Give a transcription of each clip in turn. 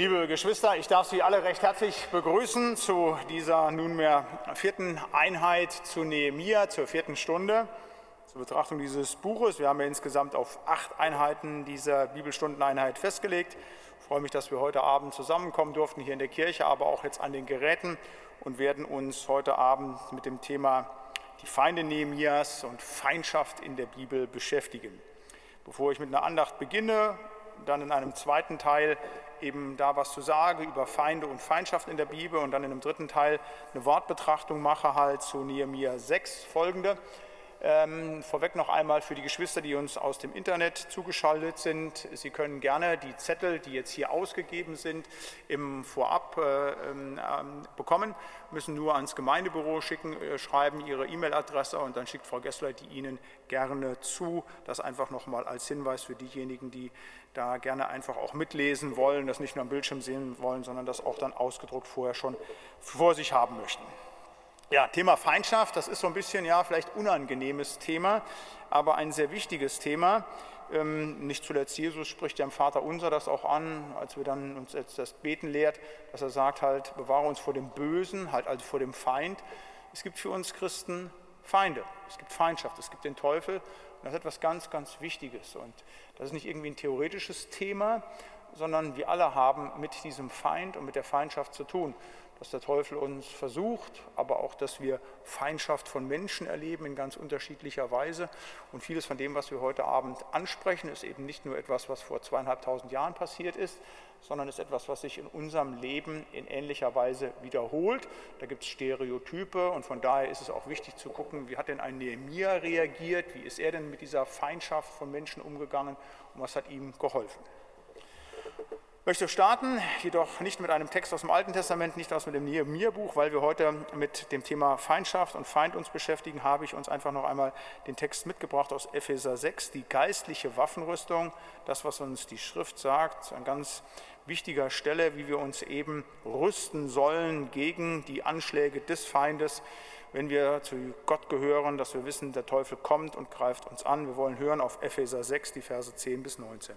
Liebe Geschwister, ich darf Sie alle recht herzlich begrüßen zu dieser nunmehr 4. Einheit zu Nehemia, zur 4. Stunde, zur Betrachtung dieses Buches. Wir haben ja insgesamt auf 8 Einheiten dieser Bibelstundeneinheit festgelegt. Ich freue mich, dass wir heute Abend zusammenkommen durften hier in der Kirche, aber auch jetzt an den Geräten und werden uns heute Abend mit dem Thema die Feinde Nehemias und Feindschaft in der Bibel beschäftigen. Bevor ich mit einer Andacht beginne, dann in einem zweiten Teil eben da was zu sagen über Feinde und Feindschaft in der Bibel und dann in einem dritten Teil eine Wortbetrachtung mache halt zu Nehemia 6 folgende. Vorweg noch einmal für die Geschwister, die uns aus dem Internet zugeschaltet sind. Sie können gerne die Zettel, die jetzt hier ausgegeben sind, im Vorab bekommen, müssen nur ans Gemeindebüro schreiben Ihre E-Mail-Adresse und dann schickt Frau Gessler die Ihnen gerne zu. Das einfach nochmal als Hinweis für diejenigen, die da gerne einfach auch mitlesen wollen, das nicht nur am Bildschirm sehen wollen, sondern das auch dann ausgedruckt vorher schon vor sich haben möchten. Ja, Thema Feindschaft, das ist so ein bisschen, ja, vielleicht unangenehmes Thema, aber ein sehr wichtiges Thema. Nicht zuletzt Jesus spricht ja im Vater Unser das auch an, als wir dann uns jetzt das Beten lehrt, dass er sagt halt, bewahre uns vor dem Bösen, halt also vor dem Feind. Es gibt für uns Christen Feinde, es gibt Feindschaft, es gibt den Teufel und das ist etwas ganz, ganz Wichtiges und das ist nicht irgendwie ein theoretisches Thema, sondern wir alle haben mit diesem Feind und mit der Feindschaft zu tun. Dass der Teufel uns versucht, aber auch, dass wir Feindschaft von Menschen erleben in ganz unterschiedlicher Weise. Und vieles von dem, was wir heute Abend ansprechen, ist eben nicht nur etwas, was vor 2500 Jahren passiert ist, sondern ist etwas, was sich in unserem Leben in ähnlicher Weise wiederholt. Da gibt es Stereotype und von daher ist es auch wichtig zu gucken, wie hat denn ein Nehemia reagiert, wie ist er denn mit dieser Feindschaft von Menschen umgegangen und was hat ihm geholfen. Ich möchte starten, jedoch nicht mit einem Text aus dem Alten Testament, nicht aus mit dem Nehemia-Buch, weil wir heute mit dem Thema Feindschaft und Feind uns beschäftigen, habe ich uns einfach noch einmal den Text mitgebracht aus Epheser 6, die geistliche Waffenrüstung, das, was uns die Schrift sagt, an ganz wichtiger Stelle, wie wir uns eben rüsten sollen gegen die Anschläge des Feindes, wenn wir zu Gott gehören, dass wir wissen, der Teufel kommt und greift uns an. Wir wollen hören auf Epheser 6, die Verse 10 bis 19.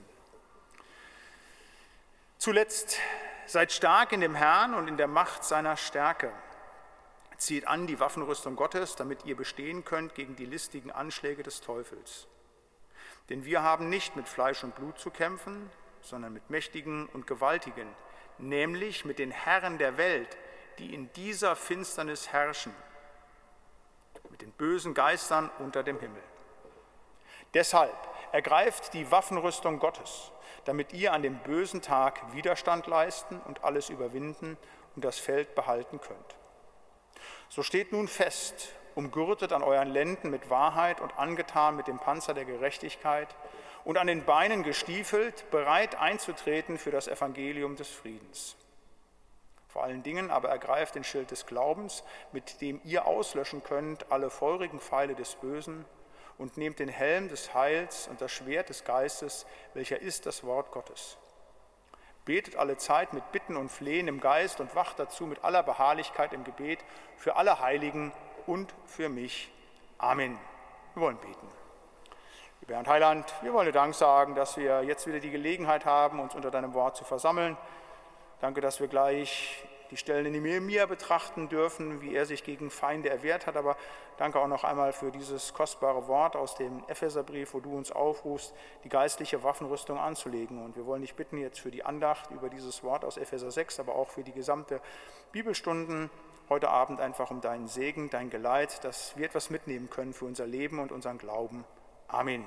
Zuletzt, seid stark in dem Herrn und in der Macht seiner Stärke. Zieht an die Waffenrüstung Gottes, damit ihr bestehen könnt gegen die listigen Anschläge des Teufels. Denn wir haben nicht mit Fleisch und Blut zu kämpfen, sondern mit Mächtigen und Gewaltigen, nämlich mit den Herren der Welt, die in dieser Finsternis herrschen, mit den bösen Geistern unter dem Himmel. Deshalb ergreift die Waffenrüstung Gottes, damit ihr an dem bösen Tag Widerstand leisten und alles überwinden und das Feld behalten könnt. So steht nun fest, umgürtet an euren Lenden mit Wahrheit und angetan mit dem Panzer der Gerechtigkeit und an den Beinen gestiefelt, bereit einzutreten für das Evangelium des Friedens. Vor allen Dingen aber ergreift den Schild des Glaubens, mit dem ihr auslöschen könnt alle feurigen Pfeile des Bösen, und nehmt den Helm des Heils und das Schwert des Geistes, welcher ist das Wort Gottes. Betet alle Zeit mit Bitten und Flehen im Geist und wacht dazu mit aller Beharrlichkeit im Gebet für alle Heiligen und für mich. Amen. Wir wollen beten. Lieber Herr und Heiland, wir wollen dir Dank sagen, dass wir jetzt wieder die Gelegenheit haben, uns unter deinem Wort zu versammeln. Danke, dass wir gleich die Stellen in Nehemia betrachten dürfen, wie er sich gegen Feinde erwehrt hat. Aber danke auch noch einmal für dieses kostbare Wort aus dem Epheserbrief, wo du uns aufrufst, die geistliche Waffenrüstung anzulegen. Und wir wollen dich bitten jetzt für die Andacht über dieses Wort aus Epheser 6, aber auch für die gesamte Bibelstunden heute Abend einfach um deinen Segen, dein Geleit, dass wir etwas mitnehmen können für unser Leben und unseren Glauben. Amen.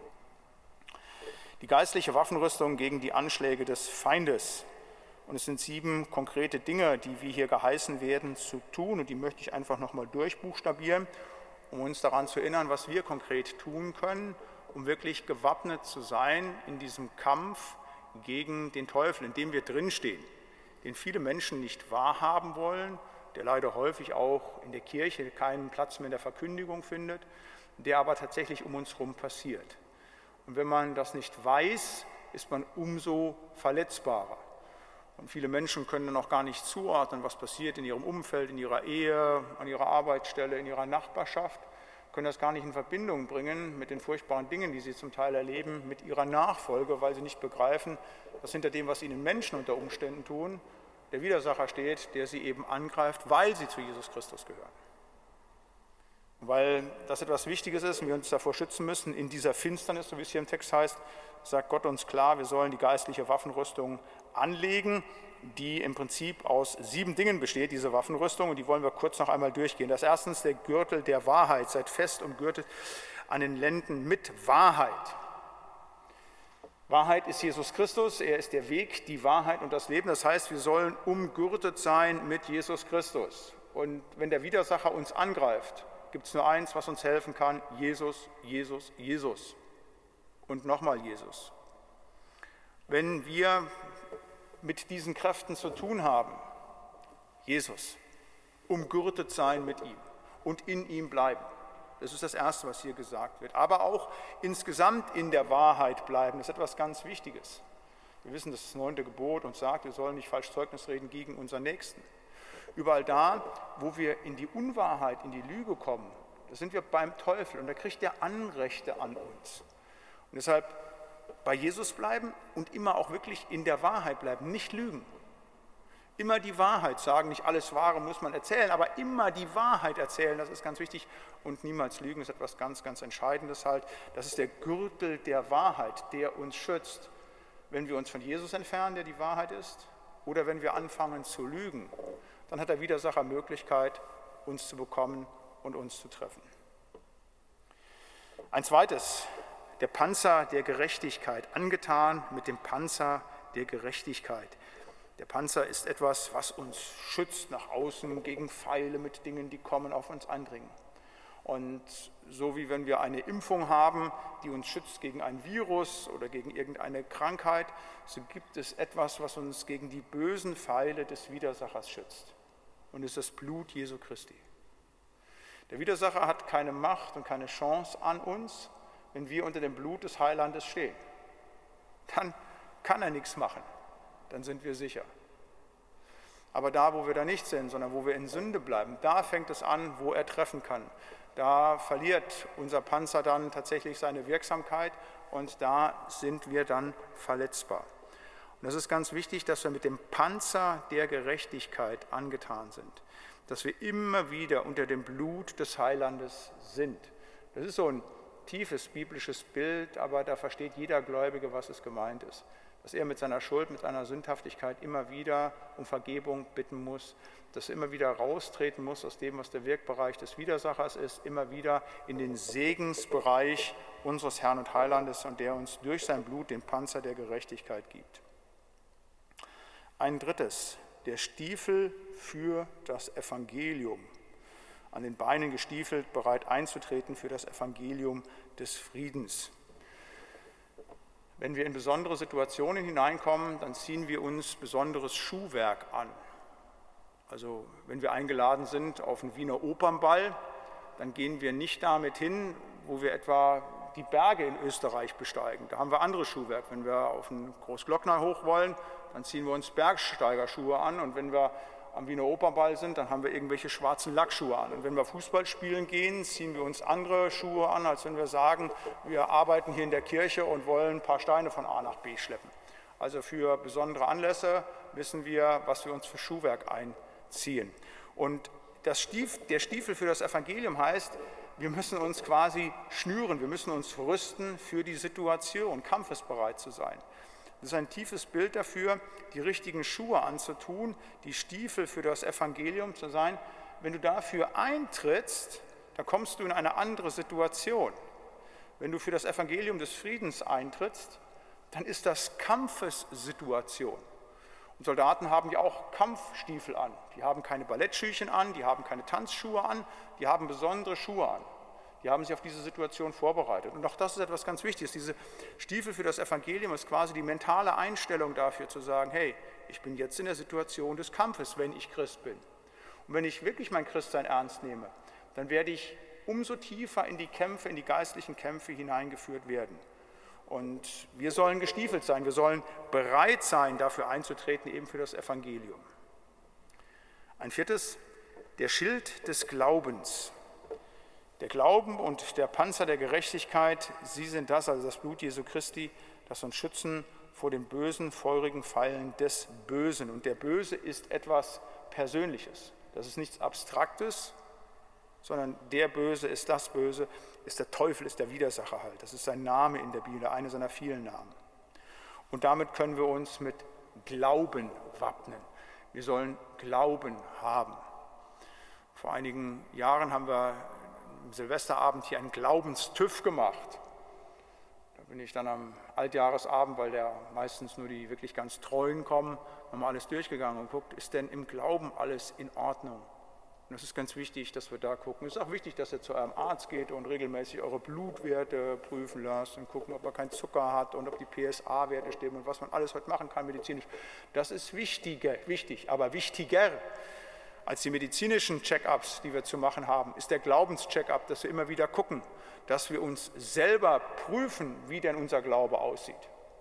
Die geistliche Waffenrüstung gegen die Anschläge des Feindes. Und es sind 7 konkrete Dinge, die wir hier geheißen werden zu tun. Und die möchte ich einfach nochmal durchbuchstabieren, um uns daran zu erinnern, was wir konkret tun können, um wirklich gewappnet zu sein in diesem Kampf gegen den Teufel, in dem wir drinstehen, den viele Menschen nicht wahrhaben wollen, der leider häufig auch in der Kirche keinen Platz mehr in der Verkündigung findet, der aber tatsächlich um uns herum passiert. Und wenn man das nicht weiß, ist man umso verletzbarer. Und viele Menschen können dann auch gar nicht zuordnen, was passiert in ihrem Umfeld, in ihrer Ehe, an ihrer Arbeitsstelle, in ihrer Nachbarschaft, können das gar nicht in Verbindung bringen mit den furchtbaren Dingen, die sie zum Teil erleben, mit ihrer Nachfolge, weil sie nicht begreifen, dass hinter dem, was ihnen Menschen unter Umständen tun, der Widersacher steht, der sie eben angreift, weil sie zu Jesus Christus gehören. Und weil das etwas Wichtiges ist und wir uns davor schützen müssen, in dieser Finsternis, so wie es hier im Text heißt, sagt Gott uns klar, wir sollen die geistliche Waffenrüstung anlegen, die im Prinzip aus 7 Dingen besteht, diese Waffenrüstung, und die wollen wir kurz noch einmal durchgehen. Das erstens der Gürtel der Wahrheit, seid fest umgürtet an den Lenden mit Wahrheit. Wahrheit ist Jesus Christus, er ist der Weg, die Wahrheit und das Leben. Das heißt, wir sollen umgürtet sein mit Jesus Christus. Und wenn der Widersacher uns angreift, gibt es nur eins, was uns helfen kann: Jesus, Jesus, Jesus. Und nochmal Jesus. Wenn wir mit diesen Kräften zu tun haben, Jesus, umgürtet sein mit ihm und in ihm bleiben. Das ist das Erste, was hier gesagt wird. Aber auch insgesamt in der Wahrheit bleiben, das ist etwas ganz Wichtiges. Wir wissen, dass das 9. Gebot uns sagt, wir sollen nicht falsch Zeugnis reden gegen unseren Nächsten. Überall da, wo wir in die Unwahrheit, in die Lüge kommen, da sind wir beim Teufel und da kriegt er Anrechte an uns. Und deshalb bei Jesus bleiben und immer auch wirklich in der Wahrheit bleiben, nicht lügen. Immer die Wahrheit sagen, nicht alles Wahre muss man erzählen, aber immer die Wahrheit erzählen, das ist ganz wichtig. Und niemals lügen ist etwas ganz, ganz Entscheidendes halt. Das ist der Gürtel der Wahrheit, der uns schützt, wenn wir uns von Jesus entfernen, der die Wahrheit ist, oder wenn wir anfangen zu lügen. Dann hat der Widersacher Möglichkeit, uns zu bekommen und uns zu treffen. Ein zweites, der Panzer der Gerechtigkeit, angetan mit dem Panzer der Gerechtigkeit. Der Panzer ist etwas, was uns schützt nach außen gegen Pfeile mit Dingen, die kommen, auf uns eindringen. Und so wie wenn wir eine Impfung haben, die uns schützt gegen ein Virus oder gegen irgendeine Krankheit, so gibt es etwas, was uns gegen die bösen Pfeile des Widersachers schützt. Und es ist das Blut Jesu Christi. Der Widersacher hat keine Macht und keine Chance an uns, wenn wir unter dem Blut des Heilandes stehen. Dann kann er nichts machen, dann sind wir sicher. Aber da, wo wir da nicht sind, sondern wo wir in Sünde bleiben, da fängt es an, wo er treffen kann. Da verliert unser Panzer dann tatsächlich seine Wirksamkeit und da sind wir dann verletzbar. Und das ist ganz wichtig, dass wir mit dem Panzer der Gerechtigkeit angetan sind, dass wir immer wieder unter dem Blut des Heilandes sind. Das ist so ein tiefes biblisches Bild, aber da versteht jeder Gläubige, was es gemeint ist. Dass er mit seiner Schuld, mit seiner Sündhaftigkeit immer wieder um Vergebung bitten muss, dass er immer wieder raustreten muss aus dem, was der Wirkbereich des Widersachers ist, immer wieder in den Segensbereich unseres Herrn und Heilandes und der uns durch sein Blut den Panzer der Gerechtigkeit gibt. Ein drittes, der Stiefel für das Evangelium. An den Beinen gestiefelt, bereit einzutreten für das Evangelium des Friedens. Wenn wir in besondere Situationen hineinkommen, dann ziehen wir uns besonderes Schuhwerk an. Also wenn wir eingeladen sind auf einen Wiener Opernball, dann gehen wir nicht damit hin, wo wir etwa die Berge in Österreich besteigen. Da haben wir anderes Schuhwerk. Wenn wir auf einen Großglockner hoch wollen, dann ziehen wir uns Bergsteigerschuhe an. Und wenn wir am Wiener Opernball sind, dann haben wir irgendwelche schwarzen Lackschuhe an. Und wenn wir Fußball spielen gehen, ziehen wir uns andere Schuhe an, als wenn wir sagen, wir arbeiten hier in der Kirche und wollen ein paar Steine von A nach B schleppen. Also für besondere Anlässe wissen wir, was wir uns für Schuhwerk einziehen. Und der Stiefel für das Evangelium heißt, wir müssen uns quasi schnüren, wir müssen uns rüsten für die Situation, kampfesbereit zu sein. Das ist ein tiefes Bild dafür, die richtigen Schuhe anzutun, die Stiefel für das Evangelium zu sein. Wenn du dafür eintrittst, dann kommst du in eine andere Situation. Wenn du für das Evangelium des Friedens eintrittst, dann ist das Kampfessituation. Und Soldaten haben ja auch Kampfstiefel an. Die haben keine Ballettschüchen an, die haben keine Tanzschuhe an, die haben besondere Schuhe an. Die haben sich auf diese Situation vorbereitet. Und auch das ist etwas ganz Wichtiges. Diese Stiefel für das Evangelium ist quasi die mentale Einstellung dafür, zu sagen, hey, ich bin jetzt in der Situation des Kampfes, wenn ich Christ bin. Und wenn ich wirklich mein Christsein ernst nehme, dann werde ich umso tiefer in die Kämpfe, in die geistlichen Kämpfe hineingeführt werden. Und wir sollen gestiefelt sein, wir sollen bereit sein, dafür einzutreten, eben für das Evangelium. Ein viertes, der Schild des Glaubens. Der Glauben und der Panzer der Gerechtigkeit, sie sind das, also das Blut Jesu Christi, das uns schützen vor den bösen, feurigen Pfeilen des Bösen. Und der Böse ist etwas Persönliches. Das ist nichts Abstraktes, sondern der Böse ist das Böse, ist der Teufel, ist der Widersacher halt. Das ist sein Name in der Bibel, einer seiner vielen Namen. Und damit können wir uns mit Glauben wappnen. Wir sollen Glauben haben. Vor einigen Jahren haben wir am Silvesterabend hier einen Glaubenstüff gemacht. Da bin ich dann am Altjahresabend, weil da meistens nur die wirklich ganz Treuen kommen, nochmal alles durchgegangen und guckt, ist denn im Glauben alles in Ordnung? Und es ist ganz wichtig, dass wir da gucken. Es ist auch wichtig, dass ihr zu eurem Arzt geht und regelmäßig eure Blutwerte prüfen lasst und gucken, ob er keinen Zucker hat und ob die PSA-Werte stimmen und was man alles heute machen kann medizinisch. Das ist wichtig, aber wichtiger als die medizinischen Check-ups, die wir zu machen haben, ist der Glaubenscheck-up, dass wir immer wieder gucken, dass wir uns selber prüfen, wie denn unser Glaube aussieht.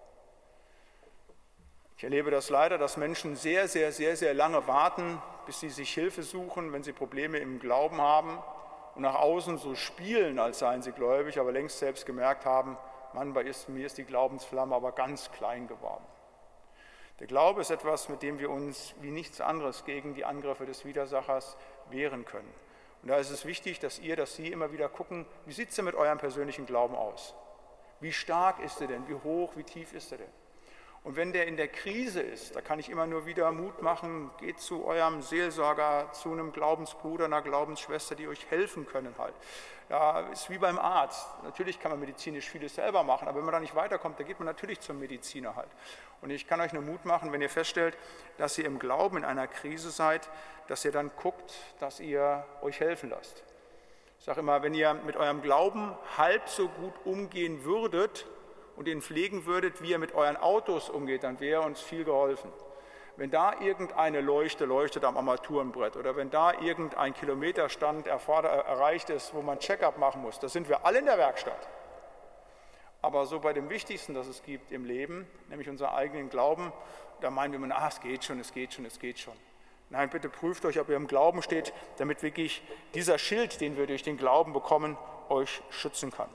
Ich erlebe das leider, dass Menschen sehr, sehr, sehr, sehr lange warten, bis sie sich Hilfe suchen, wenn sie Probleme im Glauben haben und nach außen so spielen, als seien sie gläubig, aber längst selbst gemerkt haben, Mann, mir ist die Glaubensflamme aber ganz klein geworden. Der Glaube ist etwas, mit dem wir uns wie nichts anderes gegen die Angriffe des Widersachers wehren können. Und da ist es wichtig, dass Sie immer wieder gucken, wie sieht es denn mit eurem persönlichen Glauben aus? Wie stark ist er denn? Wie hoch, wie tief ist er denn? Und wenn der in der Krise ist, da kann ich immer nur wieder Mut machen, geht zu eurem Seelsorger, zu einem Glaubensbruder, einer Glaubensschwester, die euch helfen können halt. Ja, ist wie beim Arzt. Natürlich kann man medizinisch vieles selber machen, aber wenn man da nicht weiterkommt, da geht man natürlich zum Mediziner halt. Und ich kann euch nur Mut machen, wenn ihr feststellt, dass ihr im Glauben in einer Krise seid, dass ihr dann guckt, dass ihr euch helfen lasst. Ich sage immer, wenn ihr mit eurem Glauben halb so gut umgehen würdet, und ihn pflegen würdet, wie ihr mit euren Autos umgeht, dann wäre uns viel geholfen. Wenn da irgendeine Leuchte leuchtet am Armaturenbrett oder wenn da irgendein Kilometerstand erreicht ist, wo man Check-up machen muss, da sind wir alle in der Werkstatt. Aber so bei dem Wichtigsten, das es gibt im Leben, nämlich unseren eigenen Glauben, da meinen wir immer, es geht schon, es geht schon, es geht schon. Nein, bitte prüft euch, ob ihr im Glauben steht, damit wirklich dieser Schild, den wir durch den Glauben bekommen, euch schützen kann.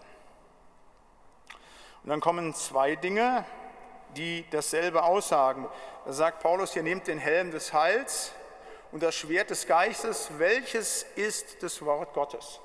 Und dann kommen zwei Dinge, die dasselbe aussagen. Da sagt Paulus, ihr nehmt den Helm des Heils und das Schwert des Geistes, welches ist das Wort Gottes.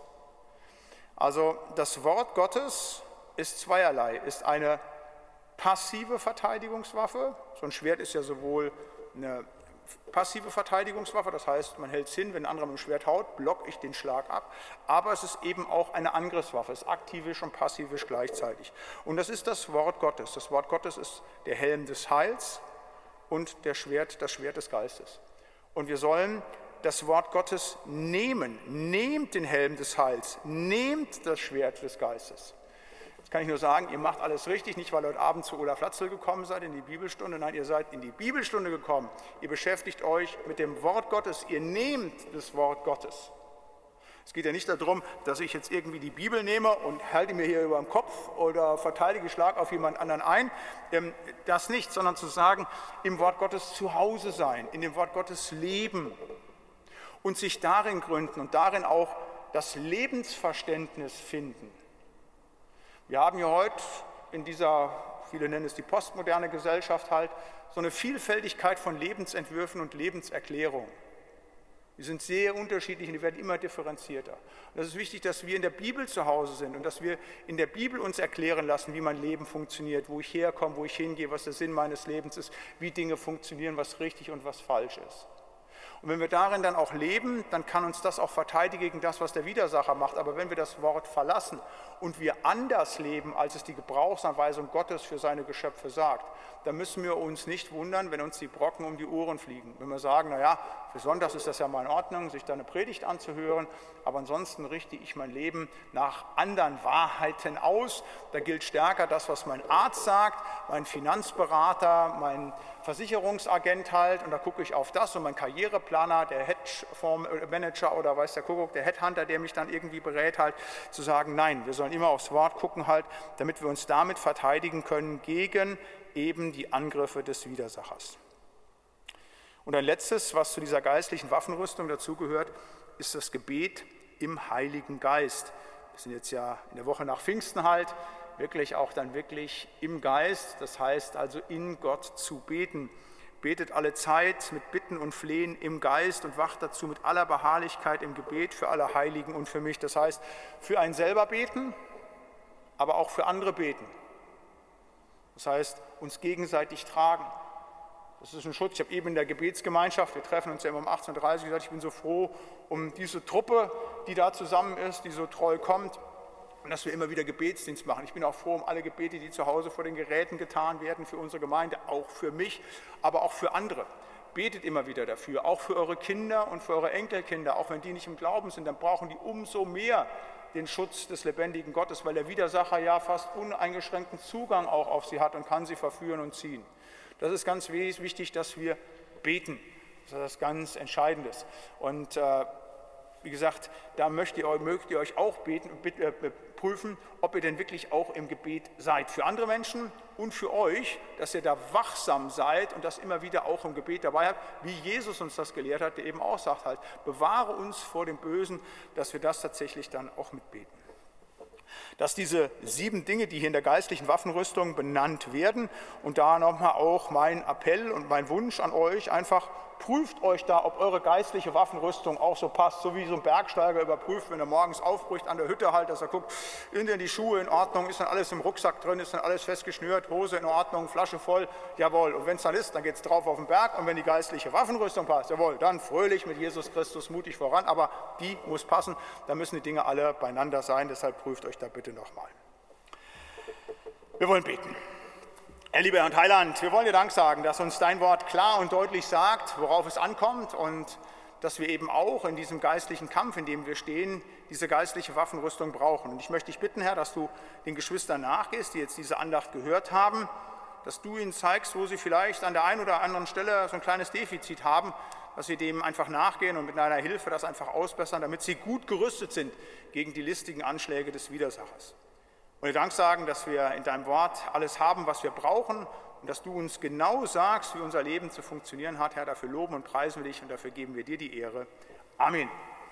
Also das Wort Gottes ist zweierlei, ist eine passive Verteidigungswaffe. So ein Schwert ist ja sowohl eine passive Verteidigungswaffe, das heißt, man hält es hin, wenn ein anderer mit dem Schwert haut, blocke ich den Schlag ab, aber es ist eben auch eine Angriffswaffe, es ist aktivisch und passivisch gleichzeitig. Und das ist das Wort Gottes. Das Wort Gottes ist der Helm des Heils und das Schwert des Geistes. Und wir sollen das Wort Gottes nehmen. Nehmt den Helm des Heils, nehmt das Schwert des Geistes. Jetzt kann ich nur sagen, ihr macht alles richtig, nicht weil ihr heute Abend zu Olaf Latzel gekommen seid in die Bibelstunde, nein, ihr seid in die Bibelstunde gekommen. Ihr beschäftigt euch mit dem Wort Gottes, ihr nehmt das Wort Gottes. Es geht ja nicht darum, dass ich jetzt irgendwie die Bibel nehme und halte mir hier über den Kopf oder verteidige, schlage auf jemand anderen ein. Das nicht, sondern zu sagen, im Wort Gottes zu Hause sein, in dem Wort Gottes leben und sich darin gründen und darin auch das Lebensverständnis finden. Wir haben ja heute in dieser, viele nennen es die postmoderne Gesellschaft halt, so eine Vielfältigkeit von Lebensentwürfen und Lebenserklärungen. Die sind sehr unterschiedlich und die werden immer differenzierter. Und es ist wichtig, dass wir in der Bibel zu Hause sind und dass wir in der Bibel uns erklären lassen, wie mein Leben funktioniert, wo ich herkomme, wo ich hingehe, was der Sinn meines Lebens ist, wie Dinge funktionieren, was richtig und was falsch ist. Und wenn wir darin dann auch leben, dann kann uns das auch verteidigen gegen das, was der Widersacher macht. Aber wenn wir das Wort verlassen und wir anders leben, als es die Gebrauchsanweisung Gottes für seine Geschöpfe sagt, dann müssen wir uns nicht wundern, wenn uns die Brocken um die Ohren fliegen. Wenn wir sagen, naja, für Sonntags ist das ja mal in Ordnung, sich da eine Predigt anzuhören, aber ansonsten richte ich mein Leben nach anderen Wahrheiten aus. Da gilt stärker das, was mein Arzt sagt, mein Finanzberater, mein Versicherungsagent halt, und da gucke ich auf das und mein Karriereplaner, der Hedgefondsmanager oder weiß der Kuckuck, der Headhunter, der mich dann irgendwie berät halt, zu sagen, nein, wir sollen immer aufs Wort gucken halt, damit wir uns damit verteidigen können gegen eben die Angriffe des Widersachers. Und ein letztes, was zu dieser geistlichen Waffenrüstung dazugehört, ist das Gebet im Heiligen Geist. wir sind jetzt ja in der Woche nach Pfingsten halt, wirklich auch dann wirklich im Geist, das heißt also in Gott zu beten. Betet alle Zeit mit Bitten und Flehen im Geist und wacht dazu mit aller Beharrlichkeit im Gebet für alle Heiligen und für mich. Das heißt, für einen selber beten, aber auch für andere beten. Das heißt, uns gegenseitig tragen. Das ist ein Schutz. Ich habe eben in der Gebetsgemeinschaft, wir treffen uns ja immer um 18:30 Uhr, gesagt, ich bin so froh um diese Truppe, die da zusammen ist, die so treu kommt und dass wir immer wieder Gebetsdienst machen. Ich bin auch froh um alle Gebete, die zu Hause vor den Geräten getan werden für unsere Gemeinde, auch für mich, aber auch für andere. Betet immer wieder dafür, auch für eure Kinder und für eure Enkelkinder, auch wenn die nicht im Glauben sind, dann brauchen die umso mehr den Schutz des lebendigen Gottes, weil der Widersacher ja fast uneingeschränkten Zugang auch auf sie hat und kann sie verführen und ziehen. Das ist ganz wichtig, dass wir beten. Das ist das ganz Entscheidendes. Und wie gesagt, da mögt ihr euch auch prüfen, ob ihr denn wirklich auch im Gebet seid. Für andere Menschen und für euch, dass ihr da wachsam seid und das immer wieder auch im Gebet dabei habt, wie Jesus uns das gelehrt hat, der eben auch sagt halt, bewahre uns vor dem Bösen, dass wir das tatsächlich dann auch mitbeten. Dass diese 7 Dinge, die hier in der geistlichen Waffenrüstung benannt werden, und da nochmal auch mein Appell und mein Wunsch an euch, einfach prüft euch da, ob eure geistliche Waffenrüstung auch so passt, so wie so ein Bergsteiger überprüft, wenn er morgens aufbricht an der Hütte halt, dass er guckt, sind denn die Schuhe in Ordnung, ist dann alles im Rucksack drin, ist dann alles festgeschnürt, Hose in Ordnung, Flasche voll, jawohl, und wenn es dann ist, dann geht es drauf auf den Berg, und wenn die geistliche Waffenrüstung passt, jawohl, dann fröhlich mit Jesus Christus mutig voran, aber die muss passen, da müssen die Dinge alle beieinander sein, deshalb prüft euch da bitte nochmal. Wir wollen beten. Herr lieber Herr und Heiland, wir wollen dir Dank sagen, dass uns dein Wort klar und deutlich sagt, worauf es ankommt und dass wir eben auch in diesem geistlichen Kampf, in dem wir stehen, diese geistliche Waffenrüstung brauchen. Und ich möchte dich bitten, Herr, dass du den Geschwistern nachgehst, die jetzt diese Andacht gehört haben, dass du ihnen zeigst, wo sie vielleicht an der einen oder anderen Stelle so ein kleines Defizit haben, dass sie dem einfach nachgehen und mit deiner Hilfe das einfach ausbessern, damit sie gut gerüstet sind gegen die listigen Anschläge des Widersachers. Und dir Dank sagen, dass wir in deinem Wort alles haben, was wir brauchen und dass du uns genau sagst, wie unser Leben zu funktionieren hat. Herr, dafür loben und preisen wir dich und dafür geben wir dir die Ehre. Amen.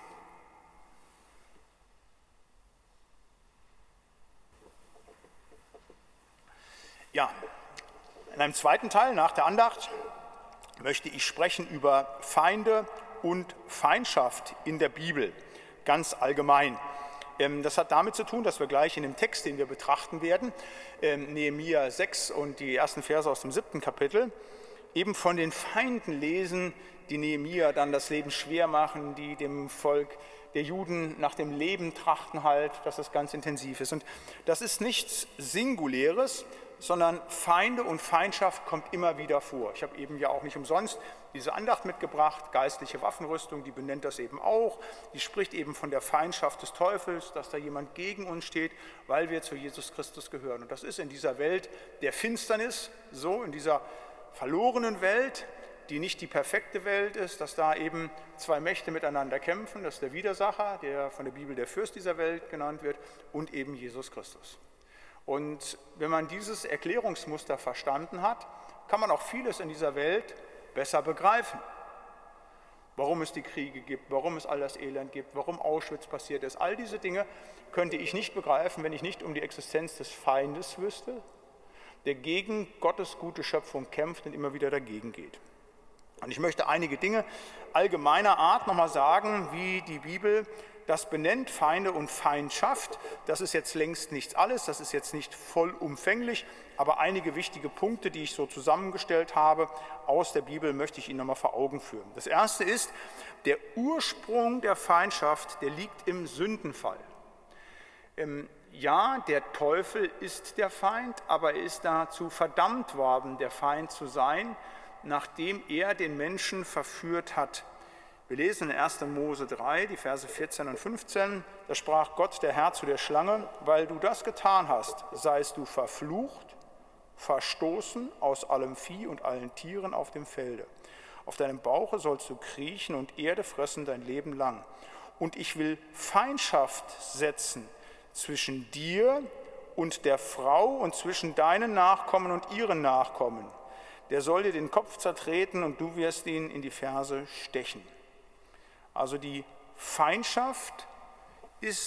Ja, in einem zweiten Teil nach der Andacht möchte ich sprechen über Feinde und Feindschaft in der Bibel, ganz allgemein. Das hat damit zu tun, dass wir gleich in dem Text, den wir betrachten werden, Nehemia 6 und die ersten Verse aus dem 7. Kapitel, eben von den Feinden lesen, die Nehemia dann das Leben schwer machen, die dem Volk der Juden nach dem Leben trachten halt, dass es ganz intensiv ist. Und das ist nichts Singuläres, sondern Feinde und Feindschaft kommt immer wieder vor. Ich habe eben ja auch nicht umsonst diese Andacht mitgebracht, geistliche Waffenrüstung, die benennt das eben auch. Die spricht eben von der Feindschaft des Teufels, dass da jemand gegen uns steht, weil wir zu Jesus Christus gehören. Und das ist in dieser Welt der Finsternis so, in dieser verlorenen Welt, die nicht die perfekte Welt ist, dass da eben 2 Mächte miteinander kämpfen. Das ist der Widersacher, der von der Bibel der Fürst dieser Welt genannt wird, und eben Jesus Christus. Und wenn man dieses Erklärungsmuster verstanden hat, kann man auch vieles in dieser Welt besser begreifen. Warum es die Kriege gibt, warum es all das Elend gibt, warum Auschwitz passiert ist. All diese Dinge könnte ich nicht begreifen, wenn ich nicht um die Existenz des Feindes wüsste, der gegen Gottes gute Schöpfung kämpft und immer wieder dagegen geht. Und ich möchte einige Dinge allgemeiner Art nochmal sagen, wie die Bibel das benennt, Feinde und Feindschaft. Das ist jetzt längst nicht alles, das ist jetzt nicht vollumfänglich, aber einige wichtige Punkte, die ich so zusammengestellt habe aus der Bibel, möchte ich Ihnen nochmal vor Augen führen. Das erste ist, der Ursprung der Feindschaft, der liegt im Sündenfall. Ja, der Teufel ist der Feind, aber er ist dazu verdammt worden, der Feind zu sein, nachdem er den Menschen verführt hat. Wir lesen in 1. Mose 3, die Verse 14 und 15, da sprach Gott, der Herr, zu der Schlange, weil du das getan hast, seist du verflucht, verstoßen aus allem Vieh und allen Tieren auf dem Felde. Auf deinem Bauche sollst du kriechen und Erde fressen dein Leben lang. Und ich will Feindschaft setzen zwischen dir und der Frau und zwischen deinen Nachkommen und ihren Nachkommen. Der soll dir den Kopf zertreten und du wirst ihn in die Ferse stechen. Also die Feindschaft ist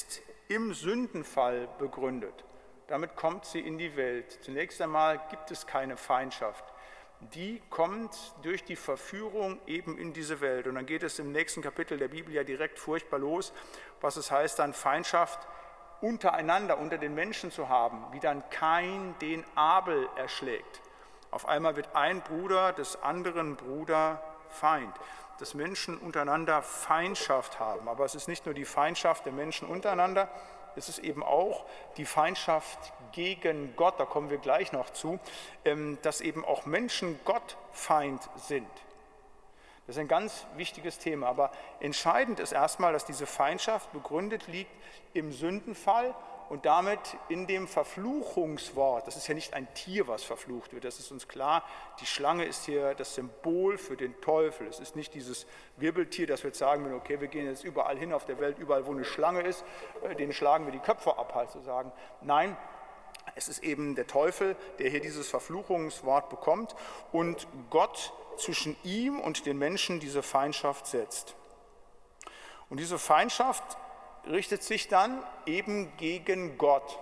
im Sündenfall begründet. Damit kommt sie in die Welt. Zunächst einmal gibt es keine Feindschaft. Die kommt durch die Verführung eben in diese Welt. Und dann geht es im nächsten Kapitel der Bibel ja direkt furchtbar los, was es heißt, dann Feindschaft untereinander, unter den Menschen zu haben, wie dann Kain den Abel erschlägt. Auf einmal wird ein Bruder des anderen Bruder Feind. Dass Menschen untereinander Feindschaft haben. Aber es ist nicht nur die Feindschaft der Menschen untereinander, es ist eben auch die Feindschaft gegen Gott, da kommen wir gleich noch zu, dass eben auch Menschen Gott Feind sind. Das ist ein ganz wichtiges Thema, aber entscheidend ist erstmal, dass diese Feindschaft begründet liegt im Sündenfall und damit in dem Verfluchungswort. Das ist ja nicht ein Tier, was verflucht wird, das ist uns klar. Die Schlange ist hier das Symbol für den Teufel. Es ist nicht dieses Wirbeltier, das wir jetzt sagen, okay, wir gehen jetzt überall hin auf der Welt, überall wo eine Schlange ist, denen schlagen wir die Köpfe ab, halt sozusagen. Nein, es ist eben der Teufel, der hier dieses Verfluchungswort bekommt und Gott zwischen ihm und den Menschen diese Feindschaft setzt. Und diese Feindschaft richtet sich dann eben gegen Gott.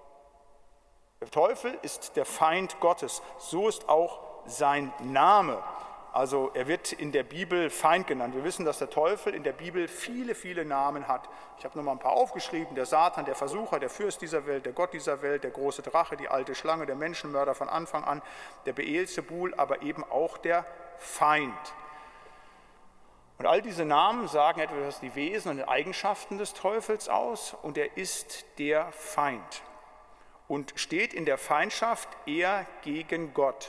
Der Teufel ist der Feind Gottes, so ist auch sein Name. Also er wird in der Bibel Feind genannt. Wir wissen, dass der Teufel in der Bibel viele, viele Namen hat. Ich habe noch mal ein paar aufgeschrieben. Der Satan, der Versucher, der Fürst dieser Welt, der Gott dieser Welt, der große Drache, die alte Schlange, der Menschenmörder von Anfang an, der Beelzebul, aber eben auch der Feind. Und all diese Namen sagen etwas die Wesen und Eigenschaften des Teufels aus und er ist der Feind und steht in der Feindschaft eher gegen Gott.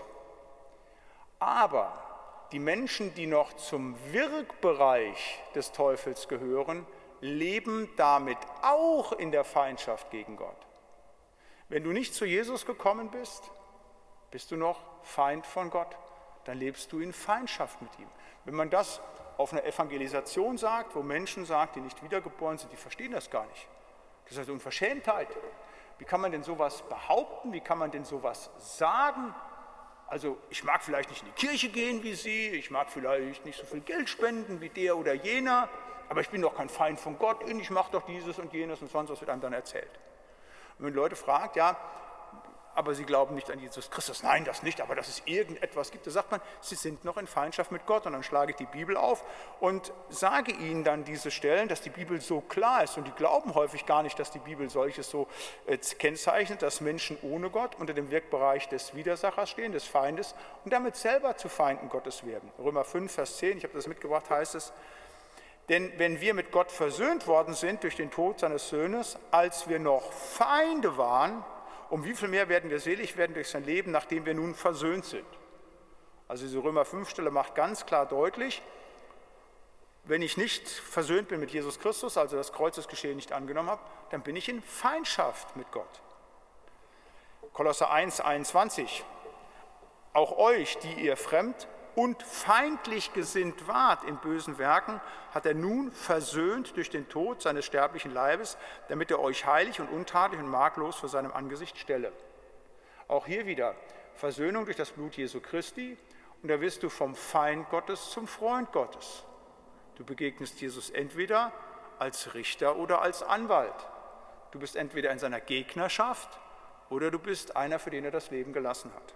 Aber die Menschen, die noch zum Wirkbereich des Teufels gehören, leben damit auch in der Feindschaft gegen Gott. Wenn du nicht zu Jesus gekommen bist, bist du noch Feind von Gott. Dann lebst du in Feindschaft mit ihm. Wenn man das auf einer Evangelisation sagt, wo Menschen sagt, die nicht wiedergeboren sind, die verstehen das gar nicht. Das ist also Unverschämtheit. Wie kann man denn sowas behaupten? Wie kann man denn sowas sagen? Also ich mag vielleicht nicht in die Kirche gehen wie Sie, ich mag vielleicht nicht so viel Geld spenden wie der oder jener, aber ich bin doch kein Feind von Gott und ich mache doch dieses und jenes und sonst was wird einem dann erzählt. Und wenn Leute fragt, ja, aber sie glauben nicht an Jesus Christus. Nein, das nicht, aber dass es irgendetwas gibt. Da sagt man, sie sind noch in Feindschaft mit Gott. Und dann schlage ich die Bibel auf und sage ihnen dann diese Stellen, dass die Bibel so klar ist. Und die glauben häufig gar nicht, dass die Bibel solches so kennzeichnet, dass Menschen ohne Gott unter dem Wirkbereich des Widersachers stehen, des Feindes und damit selber zu Feinden Gottes werden. Römer 5, Vers 10, ich habe das mitgebracht, heißt es, denn wenn wir mit Gott versöhnt worden sind durch den Tod seines Sohnes, als wir noch Feinde waren, um wie viel mehr werden wir selig werden durch sein Leben, nachdem wir nun versöhnt sind. Also diese Römer 5 Stelle macht ganz klar deutlich, wenn ich nicht versöhnt bin mit Jesus Christus, also das Kreuzesgeschehen nicht angenommen habe, dann bin ich in Feindschaft mit Gott. Kolosser 1, 21. Auch euch, die ihr fremd und feindlich gesinnt wart in bösen Werken, hat er nun versöhnt durch den Tod seines sterblichen Leibes, damit er euch heilig und untadelig und makellos vor seinem Angesicht stelle. Auch hier wieder Versöhnung durch das Blut Jesu Christi und da wirst du vom Feind Gottes zum Freund Gottes. Du begegnest Jesus entweder als Richter oder als Anwalt. Du bist entweder in seiner Gegnerschaft oder du bist einer, für den er das Leben gelassen hat.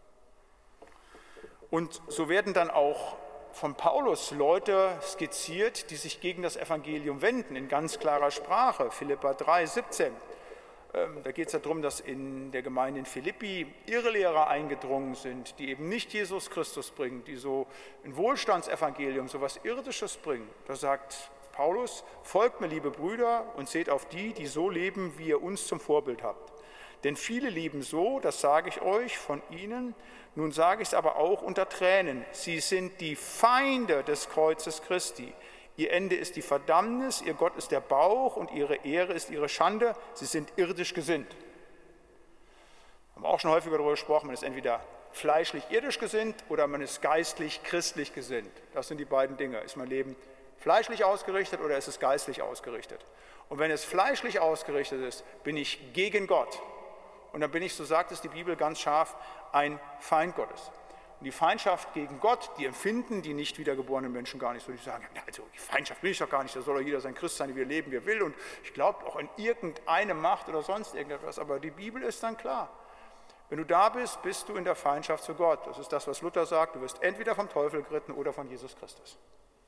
Und so werden dann auch von Paulus Leute skizziert, die sich gegen das Evangelium wenden, in ganz klarer Sprache. Philipper 3, 17. Da geht es ja darum, dass in der Gemeinde in Philippi Irrlehrer eingedrungen sind, die eben nicht Jesus Christus bringen, die so ein Wohlstandsevangelium, so etwas Irdisches bringen. Da sagt Paulus, folgt mir, liebe Brüder, und seht auf die, die so leben, wie ihr uns zum Vorbild habt. Denn viele lieben so, das sage ich euch von ihnen, nun sage ich es aber auch unter Tränen, sie sind die Feinde des Kreuzes Christi. Ihr Ende ist die Verdammnis, ihr Gott ist der Bauch und ihre Ehre ist ihre Schande, sie sind irdisch gesinnt. Haben wir auch schon häufiger darüber gesprochen, man ist entweder fleischlich-irdisch gesinnt oder man ist geistlich-christlich gesinnt. Das sind die beiden Dinge. Ist mein Leben fleischlich ausgerichtet oder ist es geistlich ausgerichtet? Und wenn es fleischlich ausgerichtet ist, bin ich gegen Gott. Und dann bin ich, so sagt es die Bibel ganz scharf, ein Feind Gottes. Und die Feindschaft gegen Gott, die empfinden die nicht wiedergeborenen Menschen gar nicht so. Die sagen, also die Feindschaft will ich doch gar nicht, da soll doch jeder sein Christ sein, wie er leben, wie er will. Und ich glaube auch in irgendeine Macht oder sonst irgendetwas. Aber die Bibel ist dann klar. Wenn du da bist, bist du in der Feindschaft zu Gott. Das ist das, was Luther sagt. Du wirst entweder vom Teufel geritten oder von Jesus Christus.